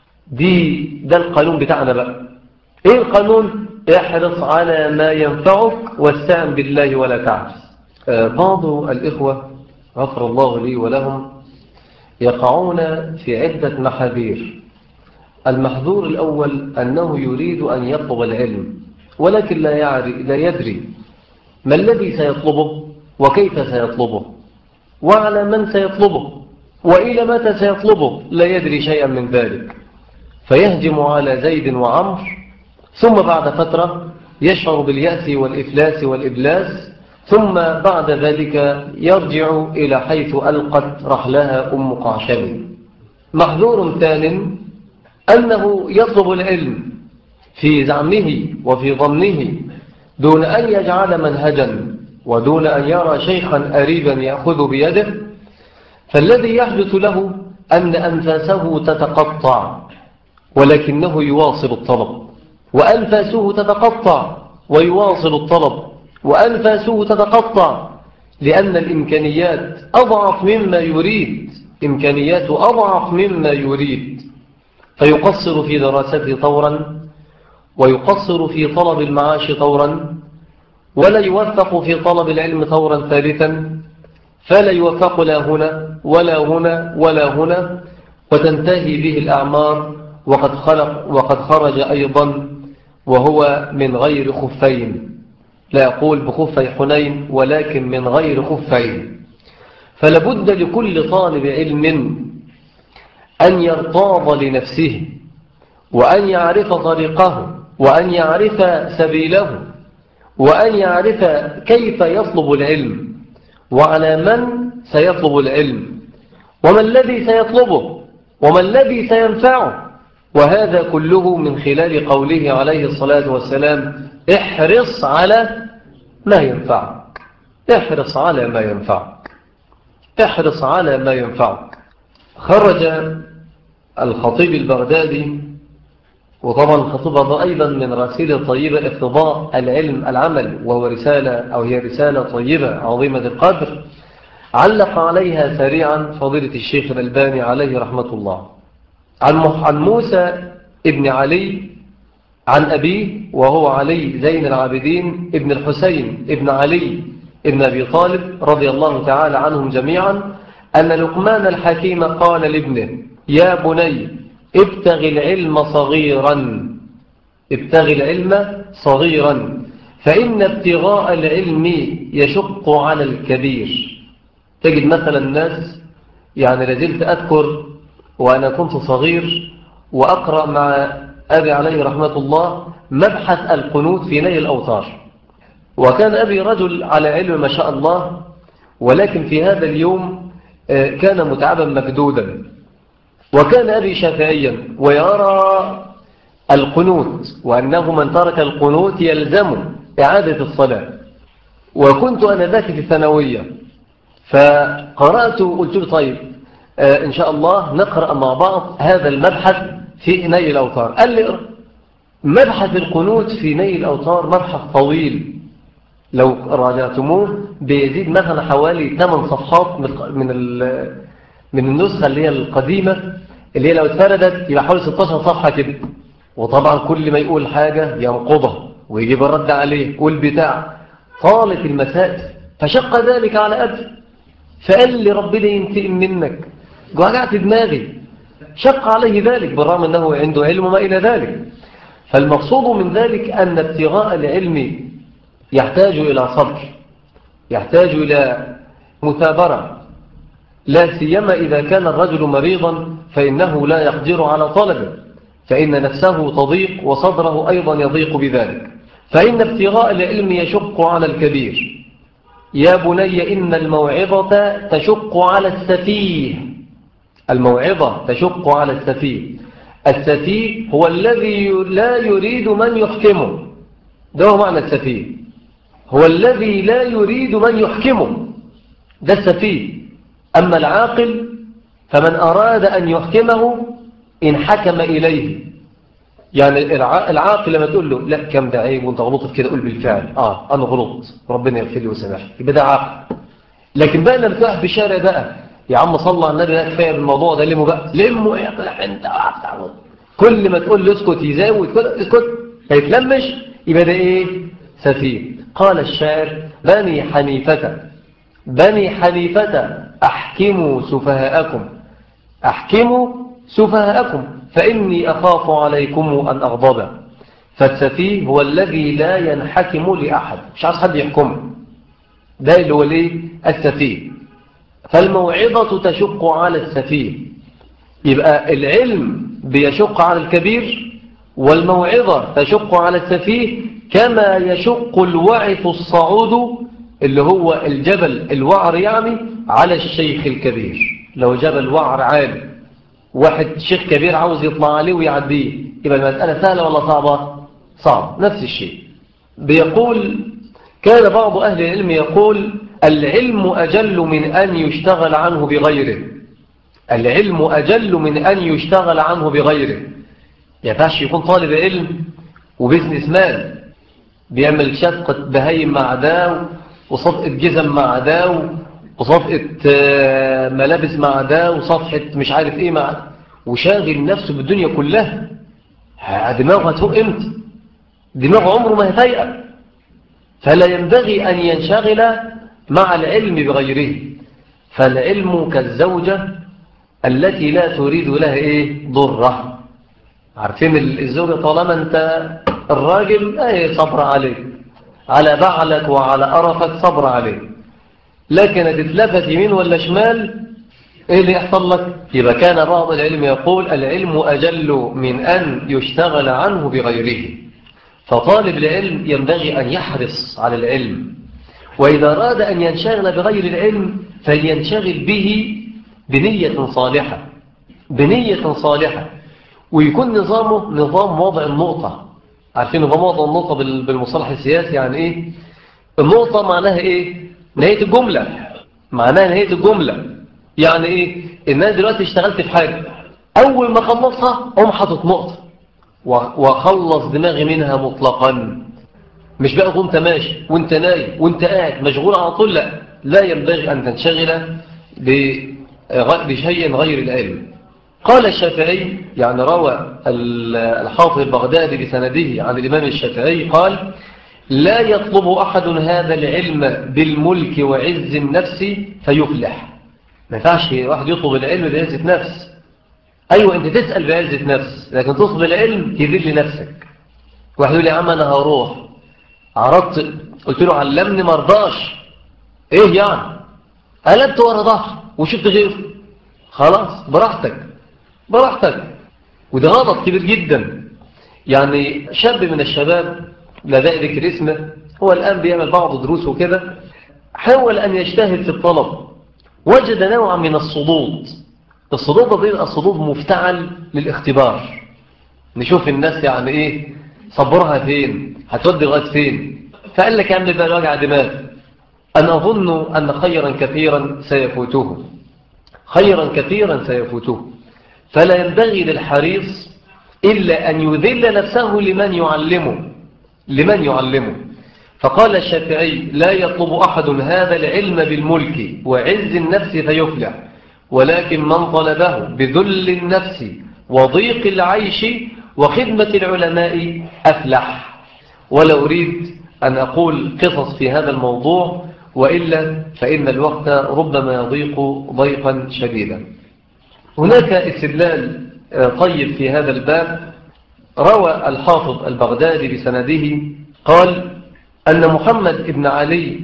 ده القانون بتاعنا بقى. ايه القانون؟ احرص على ما ينفعك واستعن بالله ولا تعجز. بعض الإخوة غفر الله لي ولهم يقعون في عدة محاذير. المحذور الأول أنه يريد أن يطلب العلم ولكن لا يدري ما الذي سيطلبه وكيف سيطلبه وعلى من سيطلبه وإلى متى سيطلبه، لا يدري شيئا من ذلك، فيهجم على زيد وعمر، ثم بعد فترة يشعر باليأس والإفلاس والإبلاس، ثم بعد ذلك يرجع إلى حيث ألقت رحلها أم قعشم. محذور ثان أنه يطلب العلم في زعمه وفي ظنه دون أن يجعل منهجا ودون أن يرى شيخا قريبا يأخذ بيده، فالذي يحدث له أن أنفاسه تتقطع ولكنه يواصل الطلب، وأنفاسه تتقطع ويواصل الطلب، وأنفاسه تتقطع لأن الإمكانيات أضعف مما يريد، إمكانياته أضعف مما يريد، فيقصر في دراسته طورا ويقصر في طلب المعاش طورا، ولا يوفق في طلب العلم طورا ثالثا، فلا يوفق لا هنا ولا هنا ولا هنا، وتنتهي به الأعمار وقد خرج أيضا وهو من غير خفين، لا يقول بخفي حنين ولكن من غير خفين. فلابد لكل طالب علم أن يرتاض لنفسه وأن يعرف طريقه وأن يعرف سبيله وأن يعرف كيف يطلب العلم وعلى من سيطلب العلم، وما الذي سيطلبه، وما الذي سينفعه. وهذا كله من خلال قوله عليه الصلاة والسلام: احرص على ما ينفعك، احرص على ما ينفعك، احرص على ما ينفعك. خرج الخطيب البغدادي، وطبعا الخطيب هذا أيضا من رسائل طيبة اقتضاء العلم العمل، وهو رسالة أو هي رسالة طيبة عظيمة القدر، علق عليها سريعا فضيلة الشيخ الألباني عليه رحمة الله عن موسى ابن علي عن أبيه، وهو علي زين العابدين ابن الحسين ابن علي ابن أبي طالب رضي الله تعالى عنهم جميعا، أن لقمان الحكيم قال لابنه: يا بني ابتغ العلم صغيرا، ابتغ العلم صغيرا، فإن ابتغاء العلم يشق على الكبير. تجد مثلا الناس، يعني لازلت أذكر وأنا كنت صغير وأقرأ مع أبي عليه رحمة الله مبحث القنوت في نيل الأوطار، وكان أبي رجل على علم ما شاء الله، ولكن في هذا اليوم كان متعبا مكدودا، وكان أبي شافعيا ويرى القنوت، وأنه من ترك القنوت يلزم إعادة الصلاة. وكنت أنا ذاك في الثانوية، فقرأت وقلت له: طيب إن شاء الله نقرأ مع بعض هذا المبحث في نيل الأوطار. قال لي: اقرأ. مبحث القنوت في نيل الأوطار مبحث طويل، لو راجعتموه بيزيد مثلا حوالي 8 صفحات من النسخة اللي هي القديمة، اللي هي لو اتفردت يبقى حوالي 16 صفحة كده. وطبعا كل ما يقول حاجة ينقضها ويجيب الرد عليه والبتاع، طالت المسائل، فشق ذلك على أبي، فقال لي: ربنا ينتقم منك. وجعت دماغي، شق عليه ذلك بالرغم أنه عنده علم وما إلى ذلك. فالمقصود من ذلك أن ابتغاء العلم يحتاج إلى صبر، يحتاج إلى مثابرة، لا سيما إذا كان الرجل مريضا فإنه لا يقدر على طلبه، فإن نفسه تضيق وصدره أيضا يضيق بذلك. فإن ابتغاء العلم يشق على الكبير. يا بني إن الموعظة تشق على السفيه، الموعظة تشق على السفيه. السفيه هو الذي لا يريد من يحكمه، ده هو معنى السفيه، هو الذي لا يريد من يحكمه، ده السفيه. أما العاقل فمن أراد أن يحكمه إن حكم إليه. يعني العاقل لما تقول له: لا كم ده عيب وانت غلطت كده، قول بالفعل أنا غلط ربنا يغفر لي وسامحني، يبقى ده عاقل. لكن بقى لما تقف بشارع بقى: يا عم صلى على النبي، لا كفايه بالموضوع ده، لمه بقى، لمه يا طلع انت، كل ما تقول له اسكت يزاود، كل اسكت فيتلمش، يبقى ده ايه؟ سفيه. قال الشاعر: بني حنيفة، بني حنيفة أحكموا سفهاءكم، أحكموا سفهاءكم فإني أخاف عليكم أن أغضب. فالسفيه هو الذي لا ينحكم لأحد، مش عايز حد يحكمه، ده اللي هو ليه؟ السفيه. فالموعظة تشق على السفيه، يبقى العلم بيشق على الكبير، والموعظة تشق على السفيه، كما يشق الوعث الصعود اللي هو الجبل الوعر يعني على الشيخ الكبير. لو جبل وعر عالي، واحد شيخ كبير عاوز يطلع عليه ويعديه، يبقى المسألة سهلة ولا صعبة؟ صعب. نفس الشيء. بيقول: كان بعض أهل العلم يقول: العلم أجل من أن يشتغل عنه بغيره، العلم أجل من أن يشتغل عنه بغيره. ينفعش يكون طالب علم وبزنس مان بيعمل شفقة بهايم مع ده، وصفقة جزم مع ده، وصفقة ملابس مع ده، وصفحة مش عارف ايه مع، وشاغل نفسه بالدنيا كلها. دماغه هتفوق امتى؟ دماغه عمره ما هتيأ. فلا ينبغي أن ينشغل مع العلم بغيره. فالعلم كالزوجة التي لا تريد لها ايه؟ ضرة. عارفين الزوجة طالما انت الراجل صبر عليك، على بعلك وعلى قرفك صبر عليك، لكن تتلفت يمين ولا شمال ايه اللي يحصل لك؟ يبقى كان بعض العلم يقول: العلم أجل من أن يشتغل عنه بغيره. فطالب العلم ينبغي أن يحرص على العلم، وإذا أراد أن ينشغل بغير العلم فلينشغل به بنية صالحة، بنية صالحة، ويكون نظامه نظام وضع النقطة. عارفين نظام وضع النقطة بالمصطلح السياسي يعني إيه؟ النقطة معناها إيه؟ نهاية الجملة، معناها نهاية الجملة. يعني إيه؟ إن أنا دلوقتي اشتغلت في حاجة، أول ما خلصها أقوم حاطط نقطة وخلص دماغي منها مطلقا. مش بقى قمت ماشي وانت نايم وانت قاعد مشغول على طول، لا، لا ينبغي أن تنشغل بشيء غير العلم. قال الشافعي، يعني روى الحافظ البغدادي بسنده عن الإمام الشافعي قال: لا يطلب أحد هذا العلم بالملك وعز النفس فيفلح. ما ينفعش واحد يطلب العلم بعزة نفس. أيوة أنت تسأل بعزة نفس، لكن تطلب العلم تذل نفسك. واحد يقول لي يا عم أنا هروح، عرضت قلت له علمني مرضاش، إيه يعني؟ قلبت ورا ظهر وشفت غيره، خلاص براحتك، براحتك. وده غلط كبير جدا. يعني شاب من الشباب لا داعي ذكر اسمه، هو الآن بيعمل بعض دروسه كده، حاول أن يجتهد في الطلب، وجد نوعا من الصدود. الصدود ده الصدود مفتعل للاختبار، نشوف الناس يعني إيه صبرها فين، هتودي لغاية فين. فقال لك يا عم بقى الوجع دماغ، أنا أظن أن خيرا كثيرا سيفوته، خيرا كثيرا سيفوته. فلا ينبغي للحريص إلا أن يذل نفسه لمن يعلمه، لمن يعلمه. فقال الشافعي: لا يطلب أحد هذا العلم بالملك وعز النفس فيفلح، ولكن من طلبه بذل النفس وضيق العيش وخدمة العلماء أفلح. ولا أريد أن أقول قصص في هذا الموضوع، وإلا فإن الوقت ربما يضيق ضيقا شديدا. هناك استدلال طيب في هذا الباب. روى الحافظ البغدادي بسنده قال أن محمد بن علي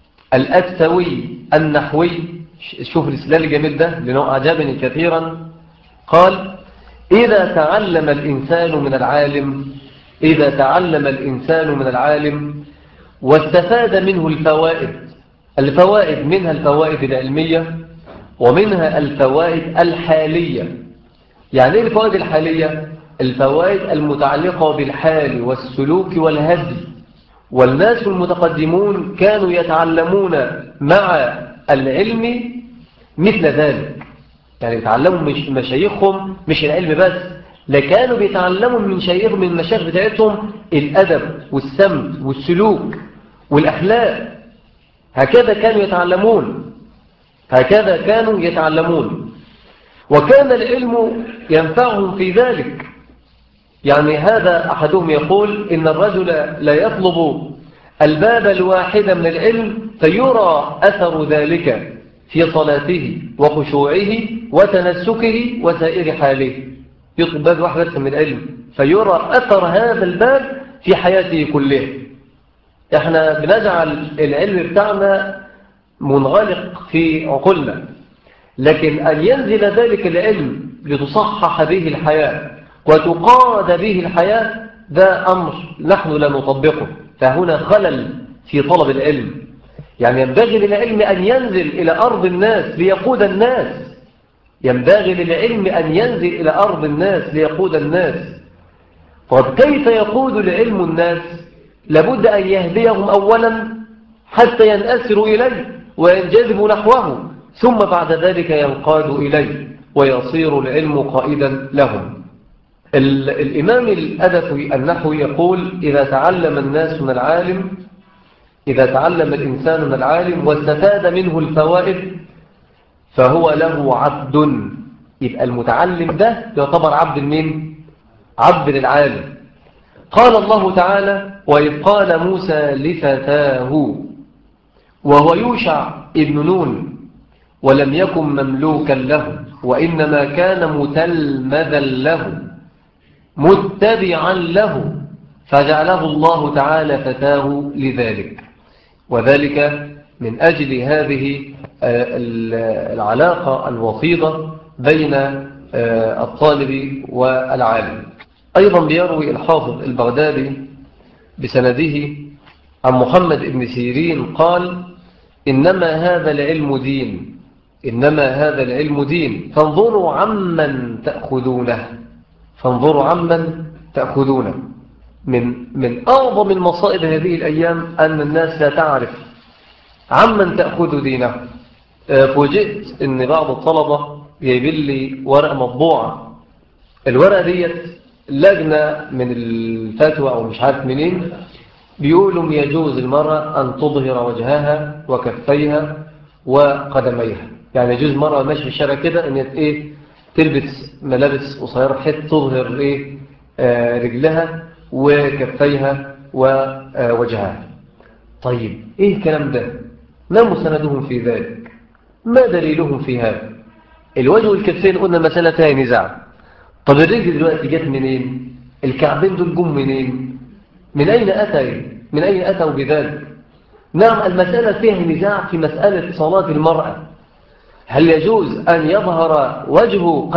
الأتوي النحوي، شوف الاستدلال الجميل ده لأنه أعجبني كثيرا، قال: إذا تعلم الإنسان من العالم، إذا تعلم الإنسان من العالم واستفاد منه الفوائد، الفوائد منها الفوائد العلمية ومنها الفوائد الحالية. يعني إيه الفوائد الحالية؟ الفوائد المتعلقة بالحال والسلوك والهدي. والناس المتقدمون كانوا يتعلمون مع العلم مثل ذلك، يعني يتعلموا من مشايخهم مش العلم بس، لكانوا بيتعلموا من المشايخ بتاعتهم الأدب والسمت والسلوك والأخلاق. هكذا كانوا يتعلمون، هكذا كانوا يتعلمون، وكان العلم ينفعهم في ذلك. يعني هذا أحدهم يقول إن الرجل لا يطلب الباب الواحد من العلم فيرى أثر ذلك في صلاته وخشوعه وتنسكه وسائر حاله. يطلب باب واحد بس من العلم فيرى أثر هذا الباب في حياته كلها. احنا بنجعل العلم بتاعنا منغلق في عقولنا، لكن أن ينزل ذلك العلم لتصحح به الحياة وتقاد به الحياة، ده أمر نحن لا نطبقه. فهنا خلل في طلب العلم. يعني ينبغي للعلم أن ينزل إلى أرض الناس ليقود الناس، ينبغي للعلم أن ينزل إلى أرض الناس ليقود الناس. طب كيف يقود العلم الناس؟ لابد أن يهديهم أولا حتى ينأسروا إليه وينجذبوا نحوه، ثم بعد ذلك ينقاد إليه ويصير العلم قائدا لهم. الإمام الأدفي النحوي يقول: إذا تعلم الناس من العالم، إذا تعلم الإنسان من العالم واستفاد منه الفوائد فهو له عبد. يبقى المتعلم ده يعتبر عبد من عبد للعالم. قال الله تعالى: وإذ قال موسى لفتاه وهو يوشع ابن نون ولم يكن مملوكا له وإنما كان متلمذا له متبعا له فجعله الله تعالى فتاه لذلك. وذلك من أجل هذه العلاقة الوطيدة بين الطالب والعالم. أيضا بيروي الحافظ البغدادي بسنده عن محمد بن سيرين قال: إنما هذا العلم دين، إنما هذا العلم دين، فانظروا عمن تأخذونه، فانظروا عمن تأخذونه. من أعظم المصائب هذه الأيام أن الناس لا تعرف عمن تأخذ دينه. فوجئت أن بعض الطلبة جايبين لي ورقة مطبوعة، الورقة ديت لجنة من الفتوى أو مش عارف منين، بيقولوا يجوز المرأة أن تظهر وجهها وكفيها وقدميها. يعني يجوز المرأة ماشي في الشارع كده أن تلبس ملابس قصيرة حتى تظهر رجلها وكفيها ووجهها. طيب إيه الكلام ده؟ ما مسندهم في ذلك؟ ما دليلهم في هذا؟ الوجه والكفين قلنا مسألة فيها نزاع. طب الرجل دلوقتي جت منين؟ الكعبين دول جم منين؟ من أين أتوا بذلك؟ نعم، المسألة فيها نزاع في مسألة صلاة المرأة. هل يجوز أن يظهر وجه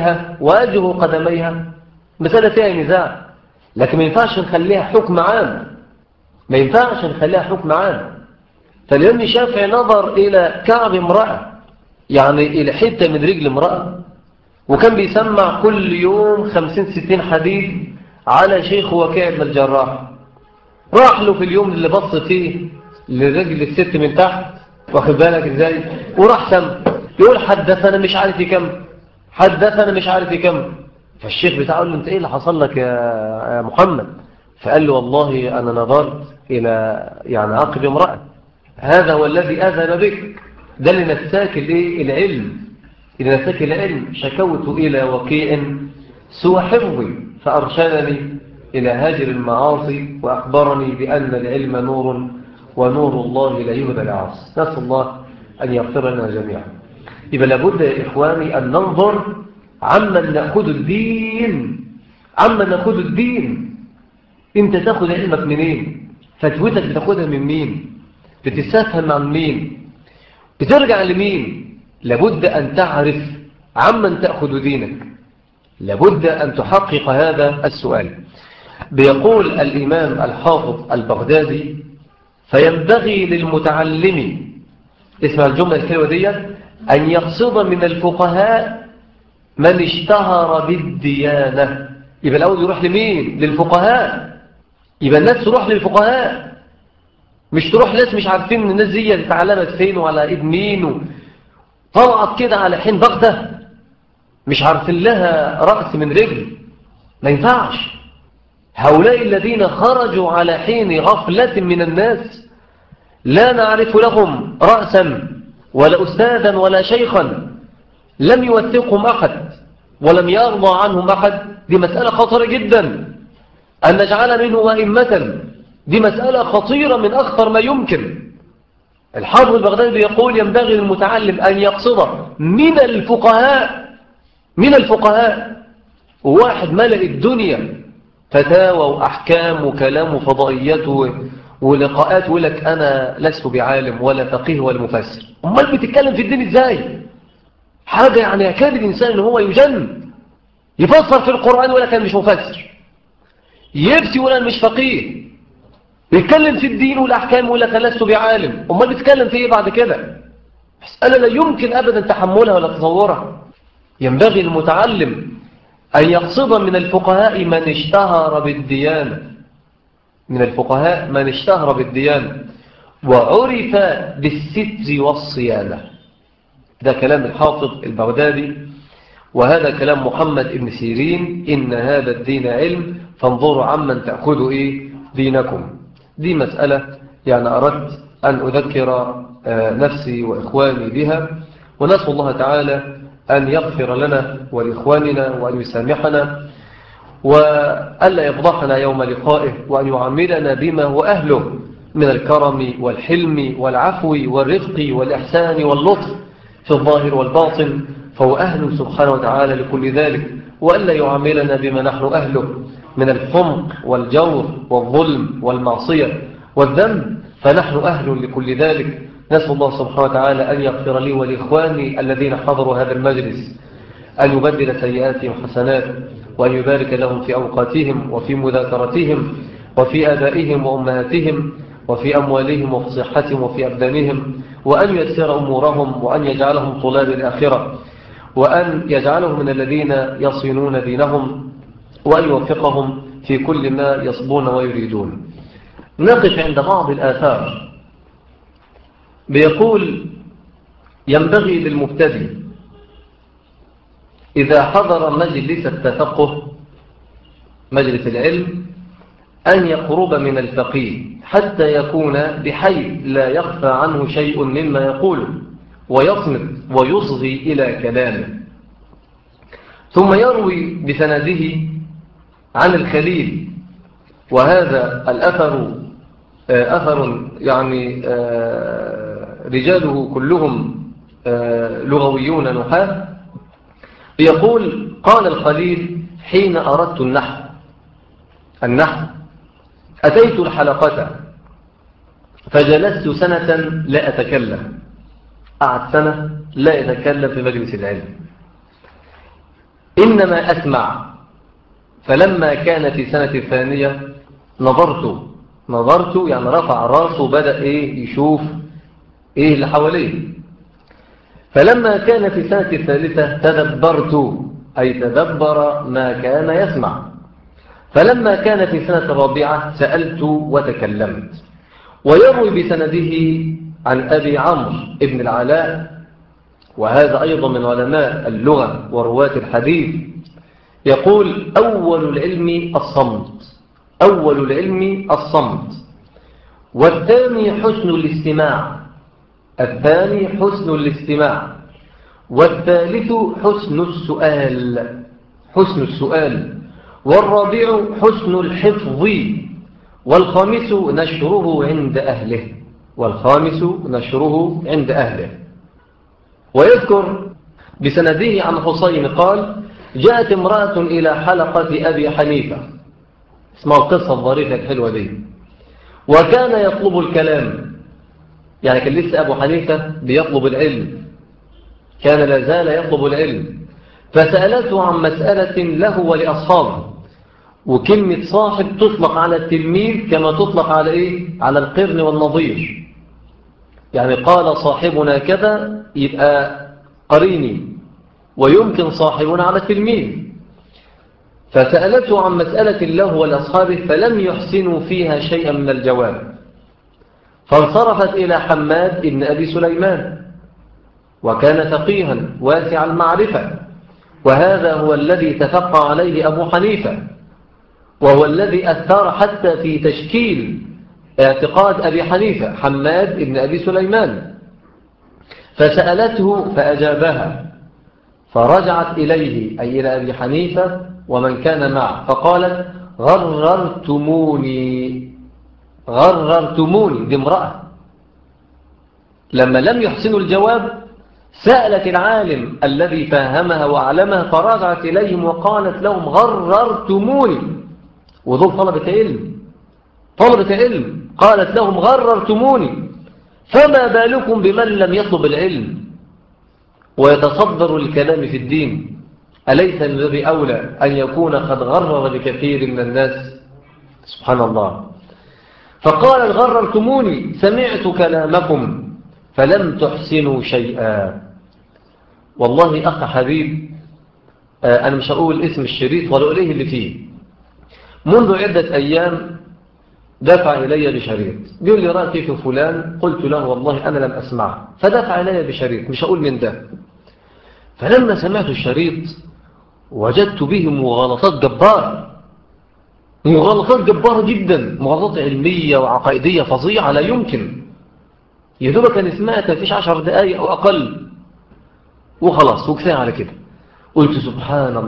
قدميها؟ مسألة فيها نزاع، لكن ما ينفعش نخليها حكم عام، ما ينفعش نخليها حكم عام. فالإمام الشافعي نظر إلى كعب امرأة، يعني إلى حتة من رجل امرأة، وكان بيسمع كل يوم 50-60 حديث على شيخ وكيع بن الجراح. راح له في اليوم اللي بص فيه لرجل الست من تحت، واخد بالك ازاي، وراح سمع يقول حدثنا مش عارف كم، حدثنا مش عارف كم. فالشيخ بتاعه قال له: انت ايه اللي حصل لك يا محمد؟ فقال له: والله انا نظرت الى عقب امرأة، هذا هو الذي اذن بك، ده اللي نساك العلم، إذا نساك العلم. شكوت إلى وكيع سوى حفظي فأرشدني إلى هاجر المعاصي، وأخبرني بأن العلم نور، ونور الله لا يهدى العاصي. نسأل الله أن يغفر لنا جميعا. يبقى لابد يا إخواني أن ننظر عمن نأخذ الدين، عمن نأخذ الدين. أنت تأخذ علمك منين؟ فتوتك بتأخذها من مين؟ بتستفهم عن مين؟ بترجع لمين؟ لابد أن تعرف عمن تأخذ دينك، لابد أن تحقق هذا السؤال. بيقول الإمام الحافظ البغدادي: فينبغي للمتعلم، اسمع الجملة الكلمة دي، أن يقصد من الفقهاء من اشتهر بالديانة. يبقى الأول يروح لمين؟ للفقهاء. يبقى الناس تروح للفقهاء، مش تروح ناس مش عارفين الناس دي اتعلمت فين وعلى ايد مين، طلعت كده على حين بغدة مش عارفين لها رأس من رجل. ما ينفعش. هؤلاء الذين خرجوا على حين غفلة من الناس لا نعرف لهم رأسا ولا أستاذا ولا شيخا، لم يوثقهم أحد ولم يرضى عنهم أحد. دي مسألة خطيرة جدا أن نجعل منهم أئمة، دي مسألة خطيرة من أخطر ما يمكن. الحافظ البغدادي يقول: ينبغي للمتعلم أن يقصد من الفقهاء، من الفقهاء. وواحد ملأ الدنيا فتاوى وأحكام وكلام وفضائيات ولقاءات، ويقول لك أنا لست بعالم ولا فقيه ولا مفسر. أمال بتتكلم في الدين إزاي؟ حاجة يعني يكاد الإنسان إن هو يجن. يفسر في القرآن ولا كان مش مفسر، يفتي ولا مش فقيه، بيتكلم في الدين والأحكام ولا كان لست بعالم. أمال بيتكلم في إيه بعد كده؟ مسألة لا يمكن أبدا تحملها ولا تصورها. ينبغي المتعلم أن يقصد من الفقهاء من اشتهر بالديانة، من الفقهاء من اشتهر بالديانة وعرف بالستر والصيانة. ده كلام الحافظ البغدادي، وهذا كلام محمد بن سيرين: إن هذا الدين علم، فانظروا عمن تأخذوا دينكم. دي مسألة أردت أن أذكر نفسي وإخواني بها، ونسأل الله تعالى أن يغفر لنا ولإخواننا وأن يسامحنا وألا يفضحنا يوم لقائه، وأن يعاملنا بما هو أهله من الكرم والحلم والعفو والرفق والإحسان واللطف في الظاهر والباطن، فهو أهل سبحانه وتعالى لكل ذلك. وألا يعاملنا بما نحن أهله من الحمق والجور والظلم والمعصية والذنب، فنحن أهل لكل ذلك. نسأل الله سبحانه وتعالى أن يغفر لي ولإخواني الذين حضروا هذا المجلس، أن يبدل سيئاتهم حسنات، وأن يبارك لهم في أوقاتهم وفي مذاكرتهم وفي آبائهم وأمهاتهم، وفي أموالهم وفي صحتهم وفي أبدانهم، وأن يسر أمورهم، وأن يجعلهم طلاب الآخرة، وأن يجعلهم من الذين يصينون دينهم، وأن يوفقهم في كل ما يصبون ويريدون. نقف عند بعض الآثار. بيقول: ينبغي للمبتدئ إذا حضر مجلس التفقه، مجلس العلم، أن يقرب من الفقيه حتى يكون بحيث لا يخفى عنه شيء مما يقوله، ويصمت ويصغي إلى كلامه. ثم يروي بسنده عن الخليل، وهذا الأثر أثر يعني رجاله كلهم لغويون نحاة. يقول: قال الخليل حين أردت النحو أتيت الحلقة فجلست سنة لا أتكلم. قعد سنة لا يتكلم في مجلس العلم، إنما أسمع. فلما كانت السنة الثانية نظرت يعني رفع راسه، بدأ يشوف اللي حواليه. فلما كان في السنة الثالثة تدبرت، أي تدبر ما كان يسمع. فلما كان في السنة الرابعة سألت وتكلمت. ويروي بسنده عن أبي عمرو ابن العلاء، وهذا أيضا من علماء اللغة ورواة الحديث، يقول: أول العلم الصمت، والثاني حسن الاستماع، والثالث حسن السؤال، والرابع حسن الحفظ، والخامس نشره عند أهله. ويذكر بسنده عن حسين قال: جاءت امرأة إلى حلقة أبي حنيفة. اسمها القصة الظريفة الحلوة دي. وكان يطلب الكلام، يعني كان لسه أبو حنيفة بيطلب العلم، كان لا زال يطلب العلم. فسألته عن مسألة له ولأصحابه. وكلمة صاحب تطلق على التلميذ كما تطلق على القرن والنظير. يعني قال صاحبنا كذا يبقى قريني، ويمكن صاحبنا على التلميذ. فسألته عن مسألة له ولأصحابه فلم يحسنوا فيها شيئا من الجواب، فانصرفت إلى حماد بن أبي سليمان، وكان فقيها واسع المعرفة، وهذا هو الذي تفقى عليه أبو حنيفة، وهو الذي أثار حتى في تشكيل اعتقاد أبي حنيفة، حماد بن أبي سليمان. فسألته فأجابها، فرجعت إليه أي إلى أبي حنيفة ومن كان معه، فقالت: غررتموني. دي امرأة لما لم يحسنوا الجواب سألت العالم الذي فاهمها وأعلمها، فرجعت إليهم وقالت لهم: غررتموني. وذو طلبة علم قالت لهم: غررتموني. فما بالكم بمن لم يطلب العلم ويتصدر الكلام في الدين؟ أليس الذي أولى أن يكون قد غرر بكثير من الناس؟ سبحان الله. فقال: غررتموني، سمعت كلامكم فلم تحسنوا شيئا. والله أخ حبيب، أنا مش هقول اسم الشريط ولا إليه اللي فيه. منذ عدة أيام دفع إلي بشريط، بيقول لي: رأيك في فلان؟ قلت له: والله أنا لم أسمعه. فدفع إلي بشريط، مش هقول من ده. فلما سمعت الشريط وجدت به مغالطات جبارة جدا، مغالطات علمية وعقائدية فظيعة لا يمكن. يدوبك كان سمعتها فيش 10 دقايق أو أقل وخلاص، وكفاية على كده. قلت: سبحان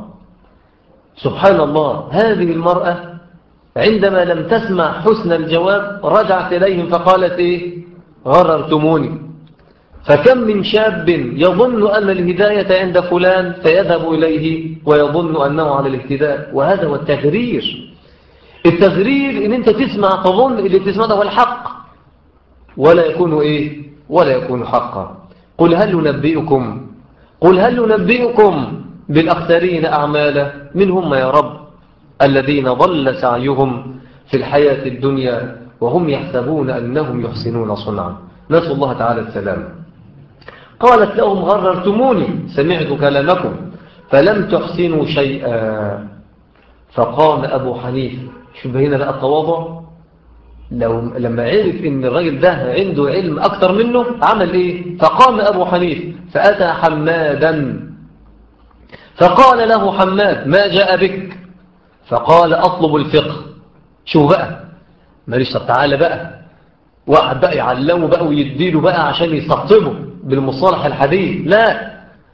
الله، هذه المرأة عندما لم تسمع حسن الجواب رجعت إليهم فقالت: غررتموني. فكم من شاب يظن أن الهداية عند فلان فيذهب إليه ويظن أنه على الاهتداء، وهذا هو التغرير. إن أنت تسمع تظن اللي بتسمع ده هو الحق، ولا يكون حقا. قل هل ننبئكم بالأخسرين أعمالا؟ من هم يا رب؟ الذين ضل سعيهم في الحياة الدنيا وهم يحسبون أنهم يحسنون صنعا. نسأل الله تعالى السلام. قالت لهم غررتموني، سمعت كلامكم فلم تحسنوا شيئا. فقام أبو حنيفة، شوف هنا بقى التواضع، لما عرف ان الراجل ده عنده علم أكتر منه عمل إيه؟ فقام أبو حنيفة فأتى حمادا فقال له حماد: ما جاء بك؟ فقال: أطلب الفقه. شو بقى، ماليش، طب تعالى بقى، وقعد بقى يعلمه بقى ويديله بقى عشان يستقطبه بالمصطلح الحديث. لا،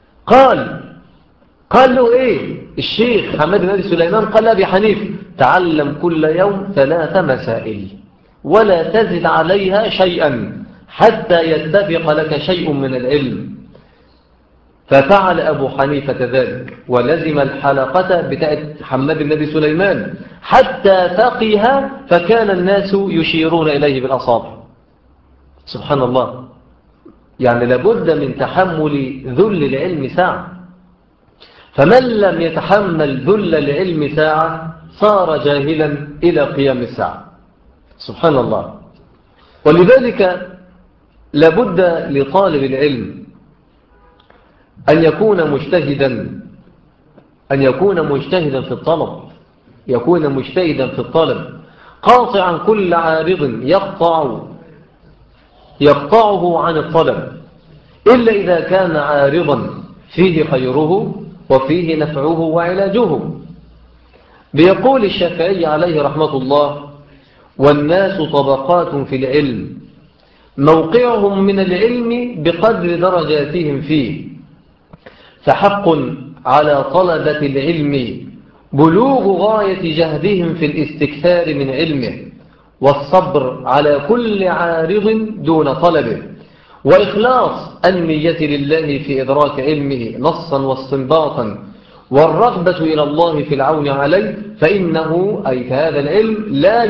قال له إيه الشيخ حماد بن أبي سليمان؟ قال أبي حنيفة: تعلم كل يوم 3 مسائل ولا تزد عليها شيئا حتى يتفق لك شيء من العلم. ففعل أبو حنيفة ذلك ولزم الحلقة بتاعت حماد بن أبي سليمان حتى فقها، فكان الناس يشيرون إليه بالأصابع. سبحان الله. يعني لابد من تحمل ذل العلم ساعة، فمن لم يتحمل ذل العلم ساعة صار جاهلا إلى قيام الساعة. سبحان الله. ولذلك لابد لطالب العلم أن يكون مجتهدا في الطلب، يكون مجتهدا في الطلب، قاطعا كل عارض يقطعه عن الطلب، إلا إذا كان عارضا فيه خيره وفيه نفعه وعلاجه. بيقول الشافعي عليه رحمة الله: والناس طبقات في العلم، موقعهم من العلم بقدر درجاتهم فيه، فحق على طلبة العلم بلوغ غاية جهدهم في الاستكثار من علمه، والصبر على كل عارض دون طلبه، وإخلاص النية لله في إدراك علمه نصا واستنباطا، والرغبة إلى الله في العون عليه، فإنه أي هذا العلم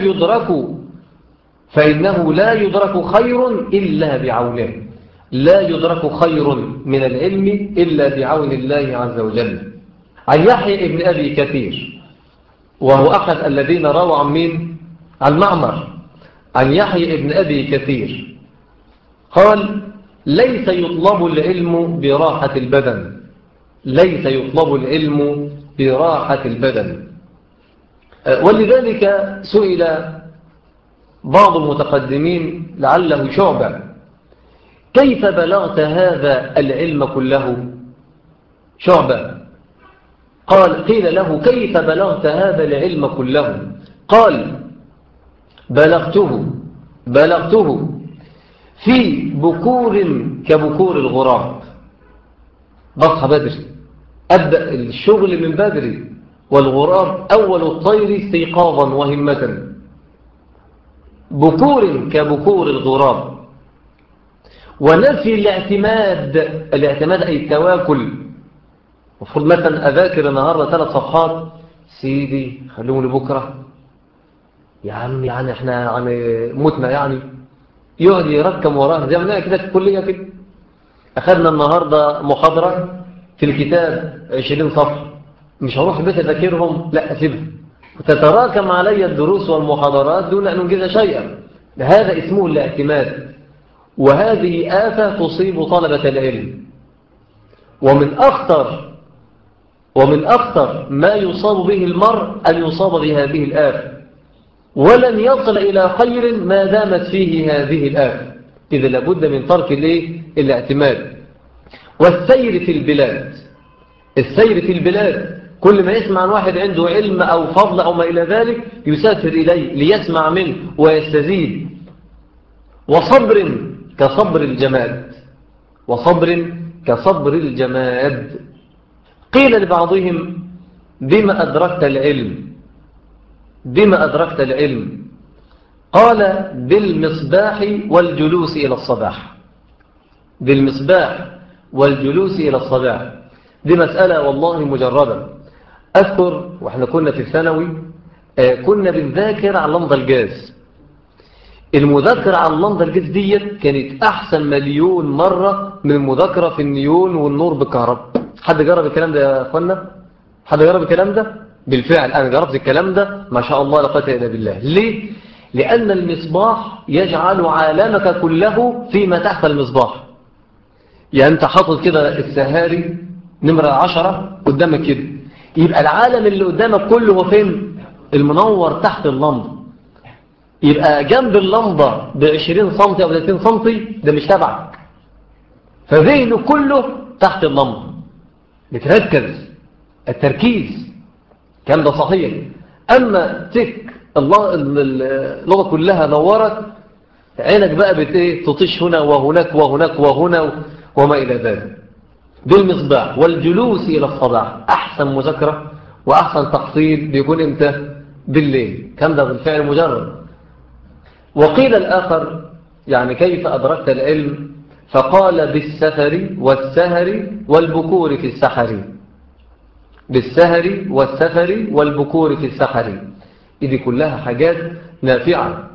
لا يدرك خير إلا بعونه، لا يدرك خير من العلم إلا بعون الله عز وجل. عن يحيى ابن أبي كثير، وهو أحد الذين رووا عن مين؟ عن معمر. عن يحيى ابن أبي كثير قال: ليس يطلب العلم براحة البدن، ليس يطلب العلم براحة البدن. ولذلك سئل بعض المتقدمين لعله شعبة: كيف بلغت هذا العلم كله؟ شعبة قيل له: كيف بلغت هذا العلم كله؟ قال: بلغته في بكور كبكور الغراب. بصحى بدري، أبدأ الشغل من بدري، والغراب أول الطير استيقاظا وهمة. بكور كبكور الغراب. ونفي الاعتماد أي التواكل. المفروض مثلا أذاكر النهاردة 3 صفحات، سيدي خلوهم لبكرة يا عم، يعني احنا يعني متنا، يعني يقعد يركم وراه زي ما كده في الكلية كده. أخذنا النهاردة محاضرة في الكتاب 20 صفحة، مش هروح البيت أذاكرهم، لا أسيبها، وتتراكم علي الدروس والمحاضرات دون أن أنجز شيئا. هذا اسمه الاعتماد، وهذه آفة تصيب طلبة العلم. ومن أخطر ما يصاب به المرء أن يصاب بهذه الآفة، ولن يصل إلى خير ما دامت فيه هذه الآفة. إذا لابد من ترك الاعتماد. والسير في البلاد، كل ما يسمع عن واحد عنده علم أو فضل أو ما إلى ذلك يسافر إليه ليسمع منه ويستزيد. وصبر كصبر الجماد. قيل لبعضهم: بما أدركت العلم؟ قال: بالمصباح والجلوس إلى الصباح. دي مسألة والله مجردة. أذكر وإحنا كنا في الثانوي، كنا بنذاكر على لمضة الجاز. المذاكرة على لمضة الجاز ديت كانت أحسن مليون مرة من المذاكرة في النيون والنور بالكهرباء. حد جرب الكلام ده يا أخوانا؟ حد جرب الكلام ده؟ بالفعل أنا جربت الكلام ده، ما شاء الله لا قوة إلا بالله. ليه؟ لأن المصباح يجعل عالمك كله فيما تحت المصباح. يعني أنت حاطط كده السهاري نمرة 10 قدامك كده، يبقى العالم اللي قدامك كله هو فين؟ المنور تحت اللمبة. يبقى جنب اللمبة ب20 سم أو 30 سم ده مش تبعك، فذهنه كله تحت اللمبة، بتركز التركيز. كان ده صحيح. أما اللغة كلها نورت، عينك بقى تطيش هنا وهناك وهناك وهنا وما إلى ذلك. بالمصباح والجلوس إلى الصباح أحسن مذاكرة وأحسن تحصيل بيكون إمتى؟ بالليل. كان ده بالفعل مجرد. وقيل الآخر يعني كيف أدركت العلم؟ فقال بالسفر والسهر والبكور في السحر. بالسهر والسفر والبكور في السحر. إذي كلها حاجات نافعة.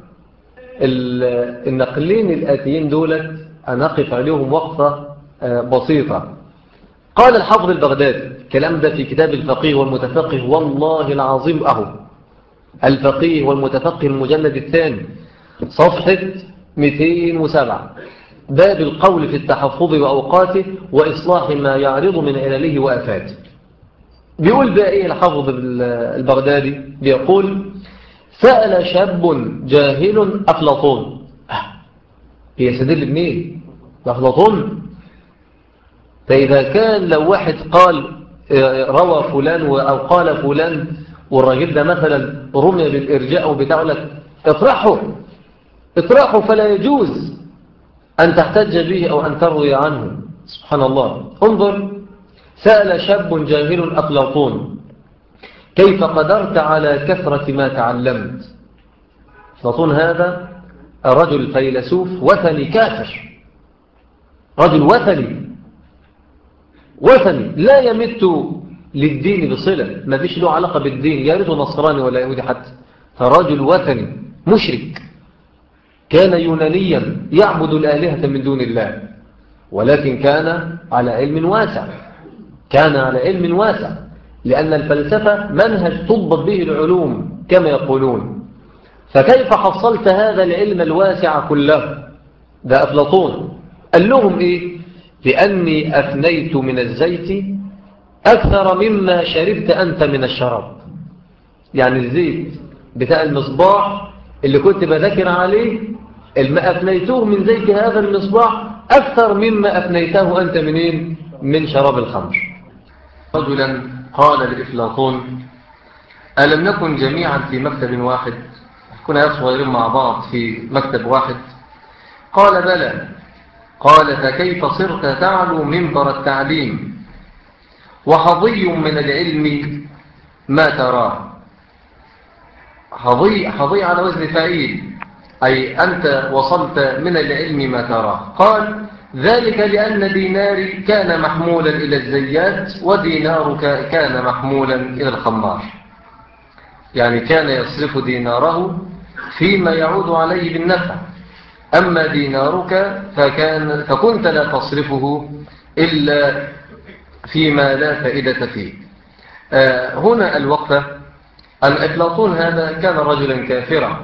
النقلين الآتيين دولت أنقف عليهم وقفة بسيطة. قال الحافظ البغدادي الكلام ده في كتاب الفقيه والمتفقه، والله العظيم أهو الفقيه والمتفقه المجلد الثاني صفحة 207، باب القول في التحفظ وأوقاته وإصلاح ما يعرض من علله وآفاته. بيقول بقى إيه الحافظ البغدادي؟ بيقول سأل شاب جاهل أفلاطون. يستدل منين؟ أفلاطون. فإذا كان لو واحد قال روى فلان أو قال فلان والراجل ده مثلا رمي بالإرجاء أو بتاع لك اطرحه فلا يجوز أن تحتج به أو أن تروي عنه. سبحان الله. انظر، سأل شاب جاهل أفلاطون كيف قدرت على كثرة ما تعلمت. أفلاطون هذا رجل فيلسوف وثني كافر، رجل وثني لا يمت للدين بصلة، ما فيش له علاقة بالدين، يا ريته نصراني ولا يهودي حتى، فرجل وثني مشرك كان يونانيا يعبد الآلهة من دون الله، ولكن كان على علم واسع، لأن الفلسفة منهج تضبط به العلوم كما يقولون. فكيف حصلت هذا العلم الواسع كله؟ ده أفلاطون قال لهم إيه؟ لأني أفنيت من الزيت أكثر مما شربت أنت من الشراب. يعني الزيت بتاع المصباح اللي كنت بذكر عليه، ما أفنيته من زيت هذا المصباح أكثر مما أفنيته أنت منين؟ من شراب الخمر. رجلا قال لإفلاطون ألم نكن جميعا في مكتب واحد؟ كنا صغيرين مع بعض في مكتب واحد. قال بلى. قال فكيف صرت تعلو منبر التعليم وحظي من العلم ما تراه؟ حظي على وزن فعيل، أي أنت وصلت من العلم ما تراه. قال ذلك لأن ديناري كان محمولا إلى الزيات ودينارك كان محمولا إلى الخمار. يعني كان يصرف ديناره فيما يعود عليه بالنفع، أما دينارك فكنت لا تصرفه إلا فيما لا فائدة فيه. هنا الوقفة. أن أفلاطون هذا كان رجلا كافرا،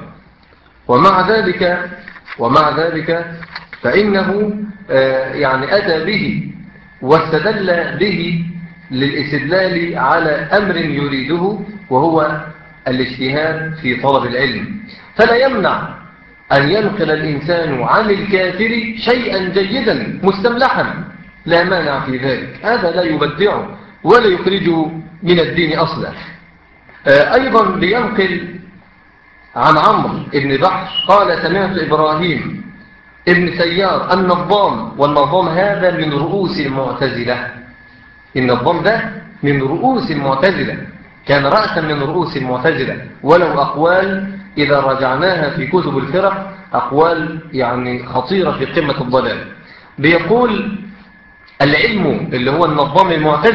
ومع ذلك فإنه يعني أتى به واستدل به للاستدلال على أمر يريده، وهو الاجتهاد في طلب العلم. فلا يمنع أن ينقل الإنسان عن الكافر شيئا جيدا مستملحا، لا مانع في ذلك، هذا لا يبدعه ولا يخرجه من الدين أصلا. أيضا لينقل عن عمرو بن بحر قال سمعت إبراهيم ابن سيار النظام، والنظام هذا من رؤوس المعتزلة. النظام ده من رؤوس المعتزلة، كان رأسا من رؤوس المعتزلة، ولو أقوال إذا رجعناها في كتب الفرق أقوال يعني خطيرة في قمة الضلال. بيقول العلم اللي هو النظام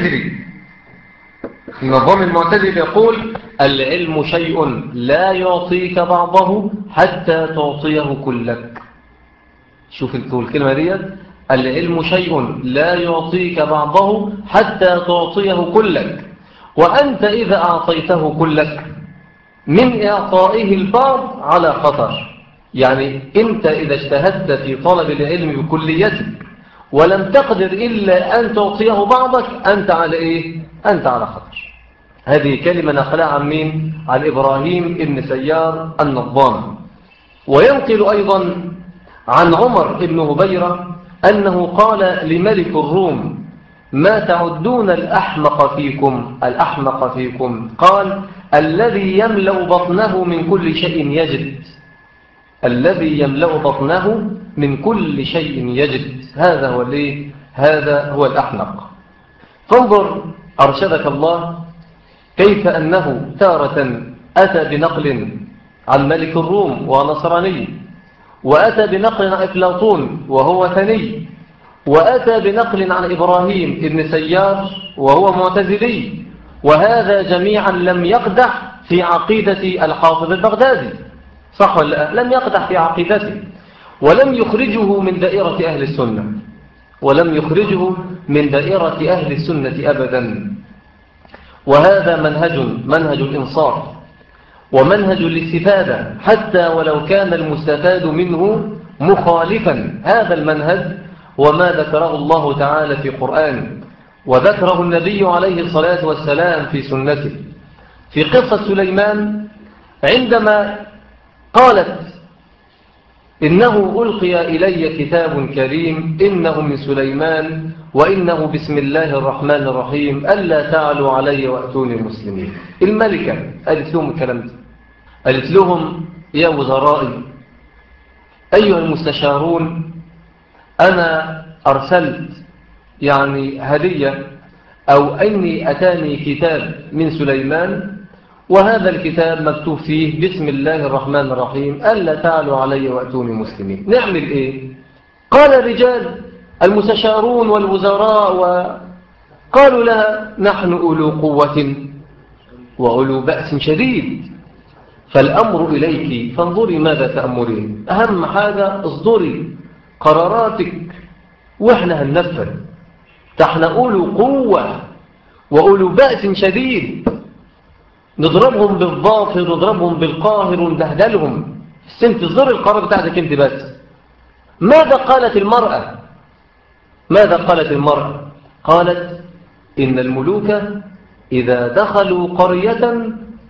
المعتزلي يقول العلم شيء لا يعطيك بعضه حتى تعطيه كلك. شوف الكلمة دي، العلم شيء لا يعطيك بعضه حتى تعطيه كلك، وأنت إذا أعطيته كلك من إعطائه البعض على خطر. يعني أنت إذا اجتهدت في طلب العلم بكليتك ولم تقدر إلا أن تعطيه بعضك، أنت على إيه؟ أنت على خطر. هذه كلمة نقلها عن مين؟ عن إبراهيم ابن سيار النظام. وينقل أيضا عن عمر بن هبيرة أنه قال لملك الروم: ما تعدون الأحمق فيكم؟ الأحمق فيكم قال: الذي يملأ بطنه من كل شيء يجد. الذي يملأ بطنه من كل شيء يجد، هذا هو الايه؟ هذا هو الأحمق. فانظر أرشدك الله كيف أنه تارة أتى بنقل عن ملك الروم ونصراني، وأتى بنقل عن أفلاطون وهو ثني، وأتى بنقل عن إبراهيم ابن سيار وهو معتزلي، وهذا جميعا لم يقدح في عقيدة الحافظ البغدادي، صح ولا لا؟ لم يقدح في عقيدته، ولم يخرجه من دائرة أهل السنة، ولم يخرجه من دائرة أهل السنة أبدا. وهذا منهج الإنصاف ومنهج الاستفادة، حتى ولو كان المستفاد منه مخالفا. هذا المنهج وما ذكره الله تعالى في قرآن، وذكره النبي عليه الصلاة والسلام في سنته. في قصة سليمان عندما قالت: إنه ألقي إلي كتاب كريم إنه من سليمان وإنه بسم الله الرحمن الرحيم ألا تعلوا علي وأتوني مسلمين. الملكة قالت لهم الكلام ده، قالت لهم: يا وزرائي، أيها المستشارون، أنا أرسلت يعني هدية، أو أني أتاني كتاب من سليمان، وهذا الكتاب مكتوب فيه بسم الله الرحمن الرحيم ألا تعلوا علي وأتوني مسلمين. نعمل إيه؟ قال الرجال المستشارون والوزراء وقالوا لها: نحن أولو قوة وأولو بأس شديد، فالأمر إليك فانظري ماذا تأمرين. أهم حاجة اصدري قراراتك وإحنا هننفذ. نحن أولو قوة وأولو بأس شديد، نضربهم بالظافر، نضربهم بالقاهر، ونبهدلهم. انت اصدري القرار بتاعتك انت بس. ماذا قالت المرأة؟ ماذا قالت المرأة؟ قالت: إن الملوك إذا دخلوا قرية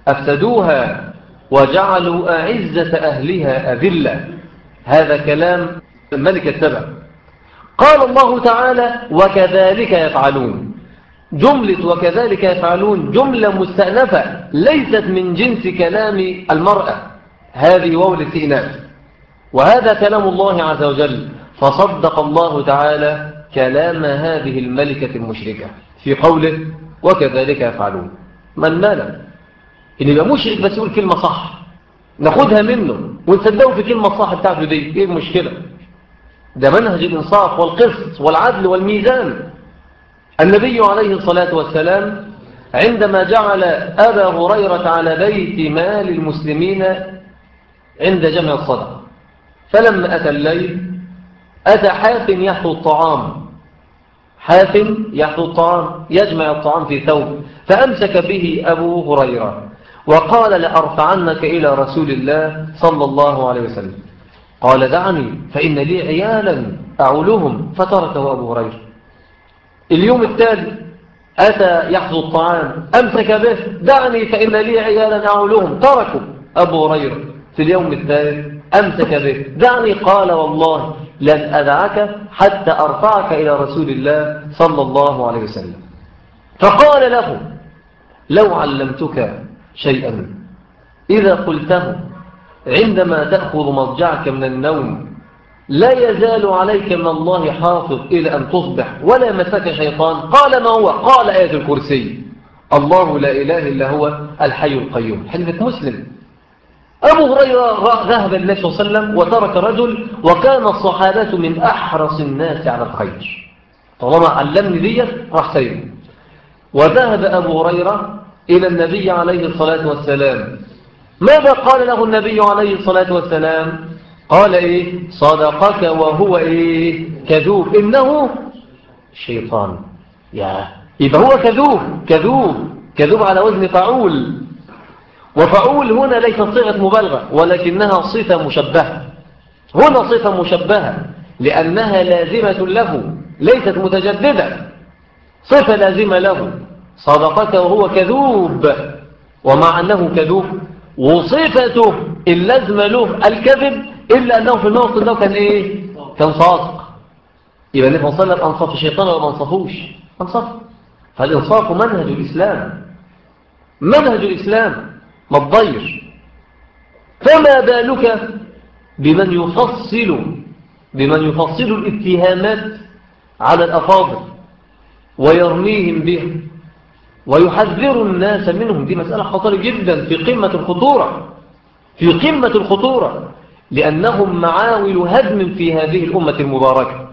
أفسدوها وجعلوا أعزة أهلها أذلة. هذا كلام ملك سبأ. قال الله تعالى: وكذلك يفعلون. جملة وكذلك يفعلون جملة مستأنفة ليست من جنس كلام المرأة، هذه واو الاستئناف، وهذا كلام الله عز وجل. فصدق الله تعالى كلام هذه الملكة المشركة في قوله: وكذلك يفعلون. من ماله إن يبقى مشرك بس يقول كلمة صح، ناخدها منه ونصدقه في كلمة صح بتاعته دي، ايه المشكلة؟ ده منهج الإنصاف والقسط والعدل والميزان. النبي عليه الصلاة والسلام عندما جعل أبا هريرة على بيت مال المسلمين عند جمع الصدقة، فلما أتى الليل أتى حاكم يحثو الطعام، حاكم يحثو الطعام يجمع الطعام في ثوب، فأمسك به أبو هريرة وقال: لأرفعنك إلى رسول الله صلى الله عليه وسلم. قال: دعني فإن لي عيالا أعولهم، فتركه أبو هريرة. اليوم التالي أتى يحثو الطعام، أمسك به: دعني فإن لي عيالا أعولهم، تركوا أبو هريرة. في اليوم الثالث أمسك به: دعني، قال: والله لن أدعك حتى أرفعك إلى رسول الله صلى الله عليه وسلم. فقال له: لو علمتك شيئا إذا قلته عندما تأخذ مضجعك من النوم لا يزال عليك من الله حافظ إلى أن تصبح ولا مسك شيطان. قال: ما هو؟ قال: آية الكرسي، الله لا إله إلا هو الحي القيوم، حديث مسلم. أبو هريرة ذهب النبي صلى الله عليه وسلم وترك رجل، وكان الصحابة من أحرص الناس على الخير، طالما علمني دي راح سيده. وذهب أبو هريرة إلى النبي عليه الصلاة والسلام. ماذا قال له النبي عليه الصلاة والسلام؟ قال: إيه؟ صدقك وهو إيه؟ كذوب، إنه شيطان. يبقى هو كذوب، كذوب على وزن فعول. وفعول هنا ليست صيغة مبالغة ولكنها صفة مشبهة. هنا صفة مشبهة لأنها لازمة له ليست متجددة، صفة لازمة له. صدقته وهو كذوب، ومع أنه كذوب وصفته اللازمة له الكذب، إلا أنه في الموقف ده كان إيه؟ كان صادق. يبقى النبي صلى الله عليه وسلم أنصف الشيطان ولا ما أنصفوش؟ أنصف. فالإنصاف منهج الإسلام، منهج الإسلام ما تضير. فما بالك بمن يفصل الاتهامات على الأفاضل ويرميهم به ويحذر الناس منهم. دي مسألة خطيرة جدا، في قمة الخطورة، في قمة الخطورة، لأنهم معاول هدم في هذه الأمة المباركة.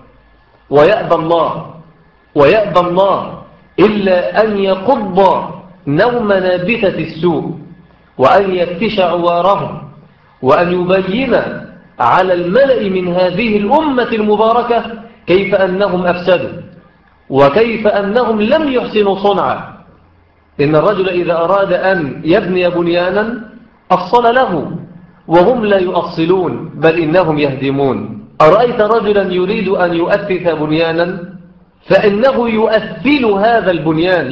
ويأبى الله إلا أن يقض نوم نابتة السوء، وأن يفتش عوارهم، وأن يبين على الملأ من هذه الأمة المباركة كيف أنهم أفسدوا، وكيف أنهم لم يحسنوا صنعا. إن الرجل إذا أراد أن يبني بنيانا أصل له، وهم لا يؤصلون بل إنهم يهدمون. أرأيت رجلا يريد أن يؤسس بنيانا فإنه يؤثل هذا البنيان،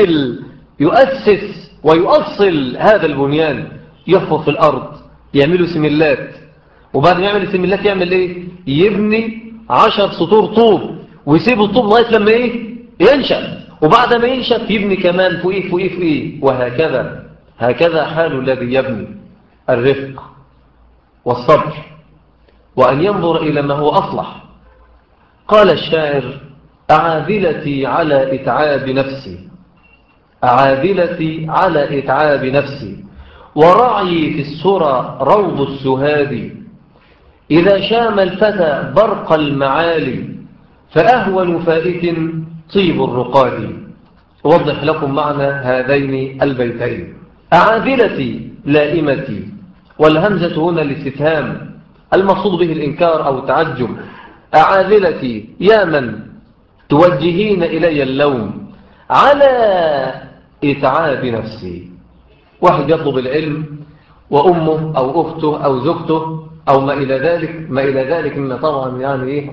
يؤسس ويؤصل هذا البنيان، يحفر في الأرض، يعملوا سملات، وبعد ما يعمل السملات يعمل إيه؟ يبني 10 سطور طوب ويسيب الطوب لغاية لما إيه؟ ينشأ، وبعد ما ينشأ يبني كمان فوقيه، هكذا حال الذي يبني. الرفق والصبر، وأن ينظر إلى ما هو أصلح. قال الشاعر: أعاذلتي على إتعاب نفسي، أعاذلتي على إتعاب نفسي، ورعي في السرى روض السهاد. إذا شام الفتى برق المعالي، فأهون فائت طيب الرقاد. أوضح لكم معنى هذين البيتين. أعاذلتي لائمتي، والهمزة هنا الاستفهام المقصود به الإنكار أو التعجب. أعاذلتي يا من توجهين إلي اللوم على إتعاب نفسي. واحد يطلب العلم وأمه أو أخته أو زوجته أو ما إلى ذلك مما طبعا يعني إيه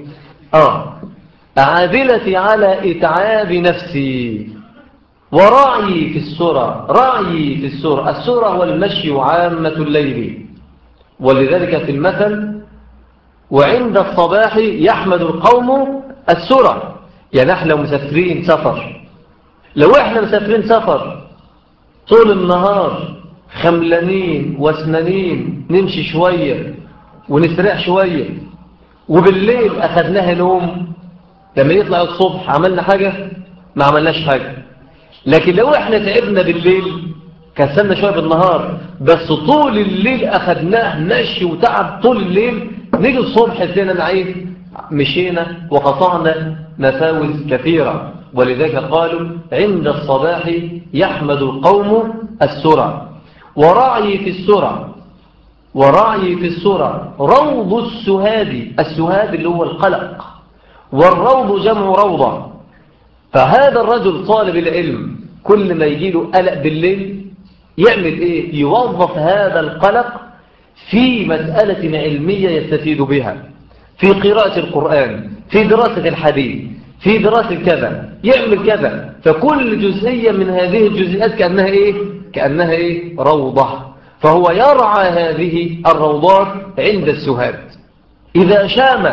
أعاذلتي على إتعاب نفسي، ورعي في السرى. رعي في السرى، السرى هو المشي عامة الليل، ولذلك في المثل: وعند الصباح يحمد القوم السرى. يعني احنا مسافرين سفر، لو احنا مسافرين سفر طول النهار خملانين واسنانين، نمشي شوية ونسرع شوية، وبالليل أخذناها نوم، لما يطلع الصبح عملنا حاجة؟ ما عملناش حاجة. لكن لو احنا تعبنا بالليل كسلنا شوية بالنهار، بس طول الليل أخذناه مشي وتعب طول الليل، نيجي الصبح ازينا نعيد مشينا وقطعنا مفاوز كثيرة. ولذلك قالوا: عند الصباح يحمد القوم السرى. ورعي في السرى، ورعي في السرى روض السهاد. السهاد اللي هو القلق، والروض جمع روضة. فهذا الرجل طالب العلم كل ما يجيله قلق بالليل يعمل ايه؟ يوظف هذا القلق في مسألة علمية يستفيد بها، في قراءة القرآن، في دراسة الحديث، في دراسة كذا، يعمل كذا. فكل جزئية من هذه الجزئيات كأنها ايه؟ روضة. فهو يرعى هذه الروضات عند السهاد. إذا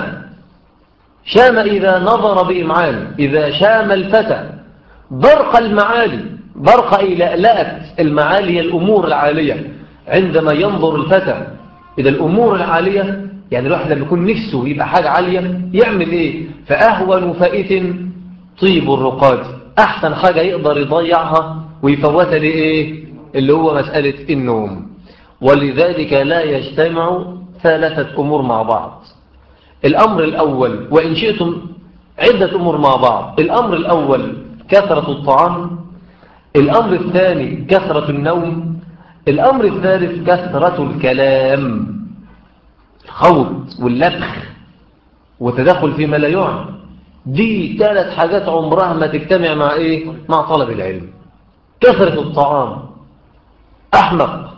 شام إذا نظر بإمعان، إذا شام الفتى برق المعالي. برق لأت المعالي، الأمور العالية. عندما ينظر الفتى إذا الأمور العالية، يعني الواحد لما يكون نفسه يبقى حاجة عالية يعمل إيه؟ فأهون فائت طيب الرقاد. أحسن حاجة يقدر يضيعها ويفوتها لإيه؟ اللي هو مسألة النوم. ولذلك لا يجتمع 3 أمور مع بعض. الأمر الأول، وإن شئتم عدة أمور مع بعض. الأمر الأول كثرة الطعام، الأمر الثاني كثرة النوم، الأمر الثالث كثرة الكلام، الخوض واللبخ وتدخل فيما لا يعني. دي 3 حاجات عمرها ما تجتمع مع إيه؟ مع طلب العلم. كثرة الطعام، أحمق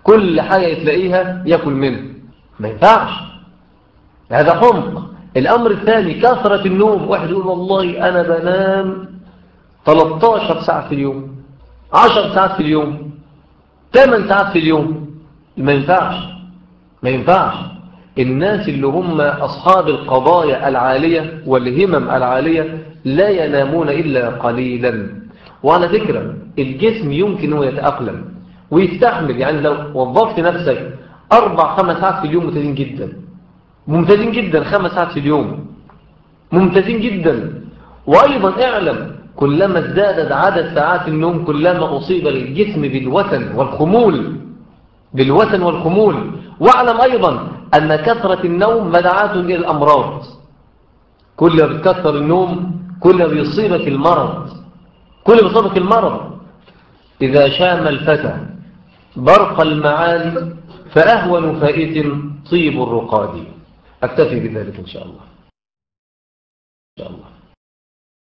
كل حاجة تلاقيها يأكل منها، ما ينفعش، هذا حمق. الأمر الثاني كثرة النوم. واحد يقول والله أنا بنام 13 ساعة في اليوم، 10 ساعات في اليوم، 8 ساعات في اليوم. ما ينفعش، ما ينفعش. الناس اللي هم أصحاب القضايا العالية والهمم العالية لا ينامون إلا قليلا. وعلى فكرة الجسم يمكن أن يتأقلم ويستحمل. يعني لو وظفت نفسك 4-5 ساعات في اليوم ممتازين جدا، ممتازين جدا. 5 ساعات في اليوم ممتازين جدا. وأيضا اعلم كلما ازدادت عدد ساعات النوم كلما أصيب الجسم بالوسن والخمول، بالوسن والخمول. واعلم أيضا أن كثرة النوم مدعاة إلى الأمراض. كل ما بتكثر النوم كل ما بيصيبك المرض، كل ما بيصيبك المرض. إذا شام الفتى برق المعالي فأهون فائت طيب الرقاد. أكتفي بذلك إن شاء الله.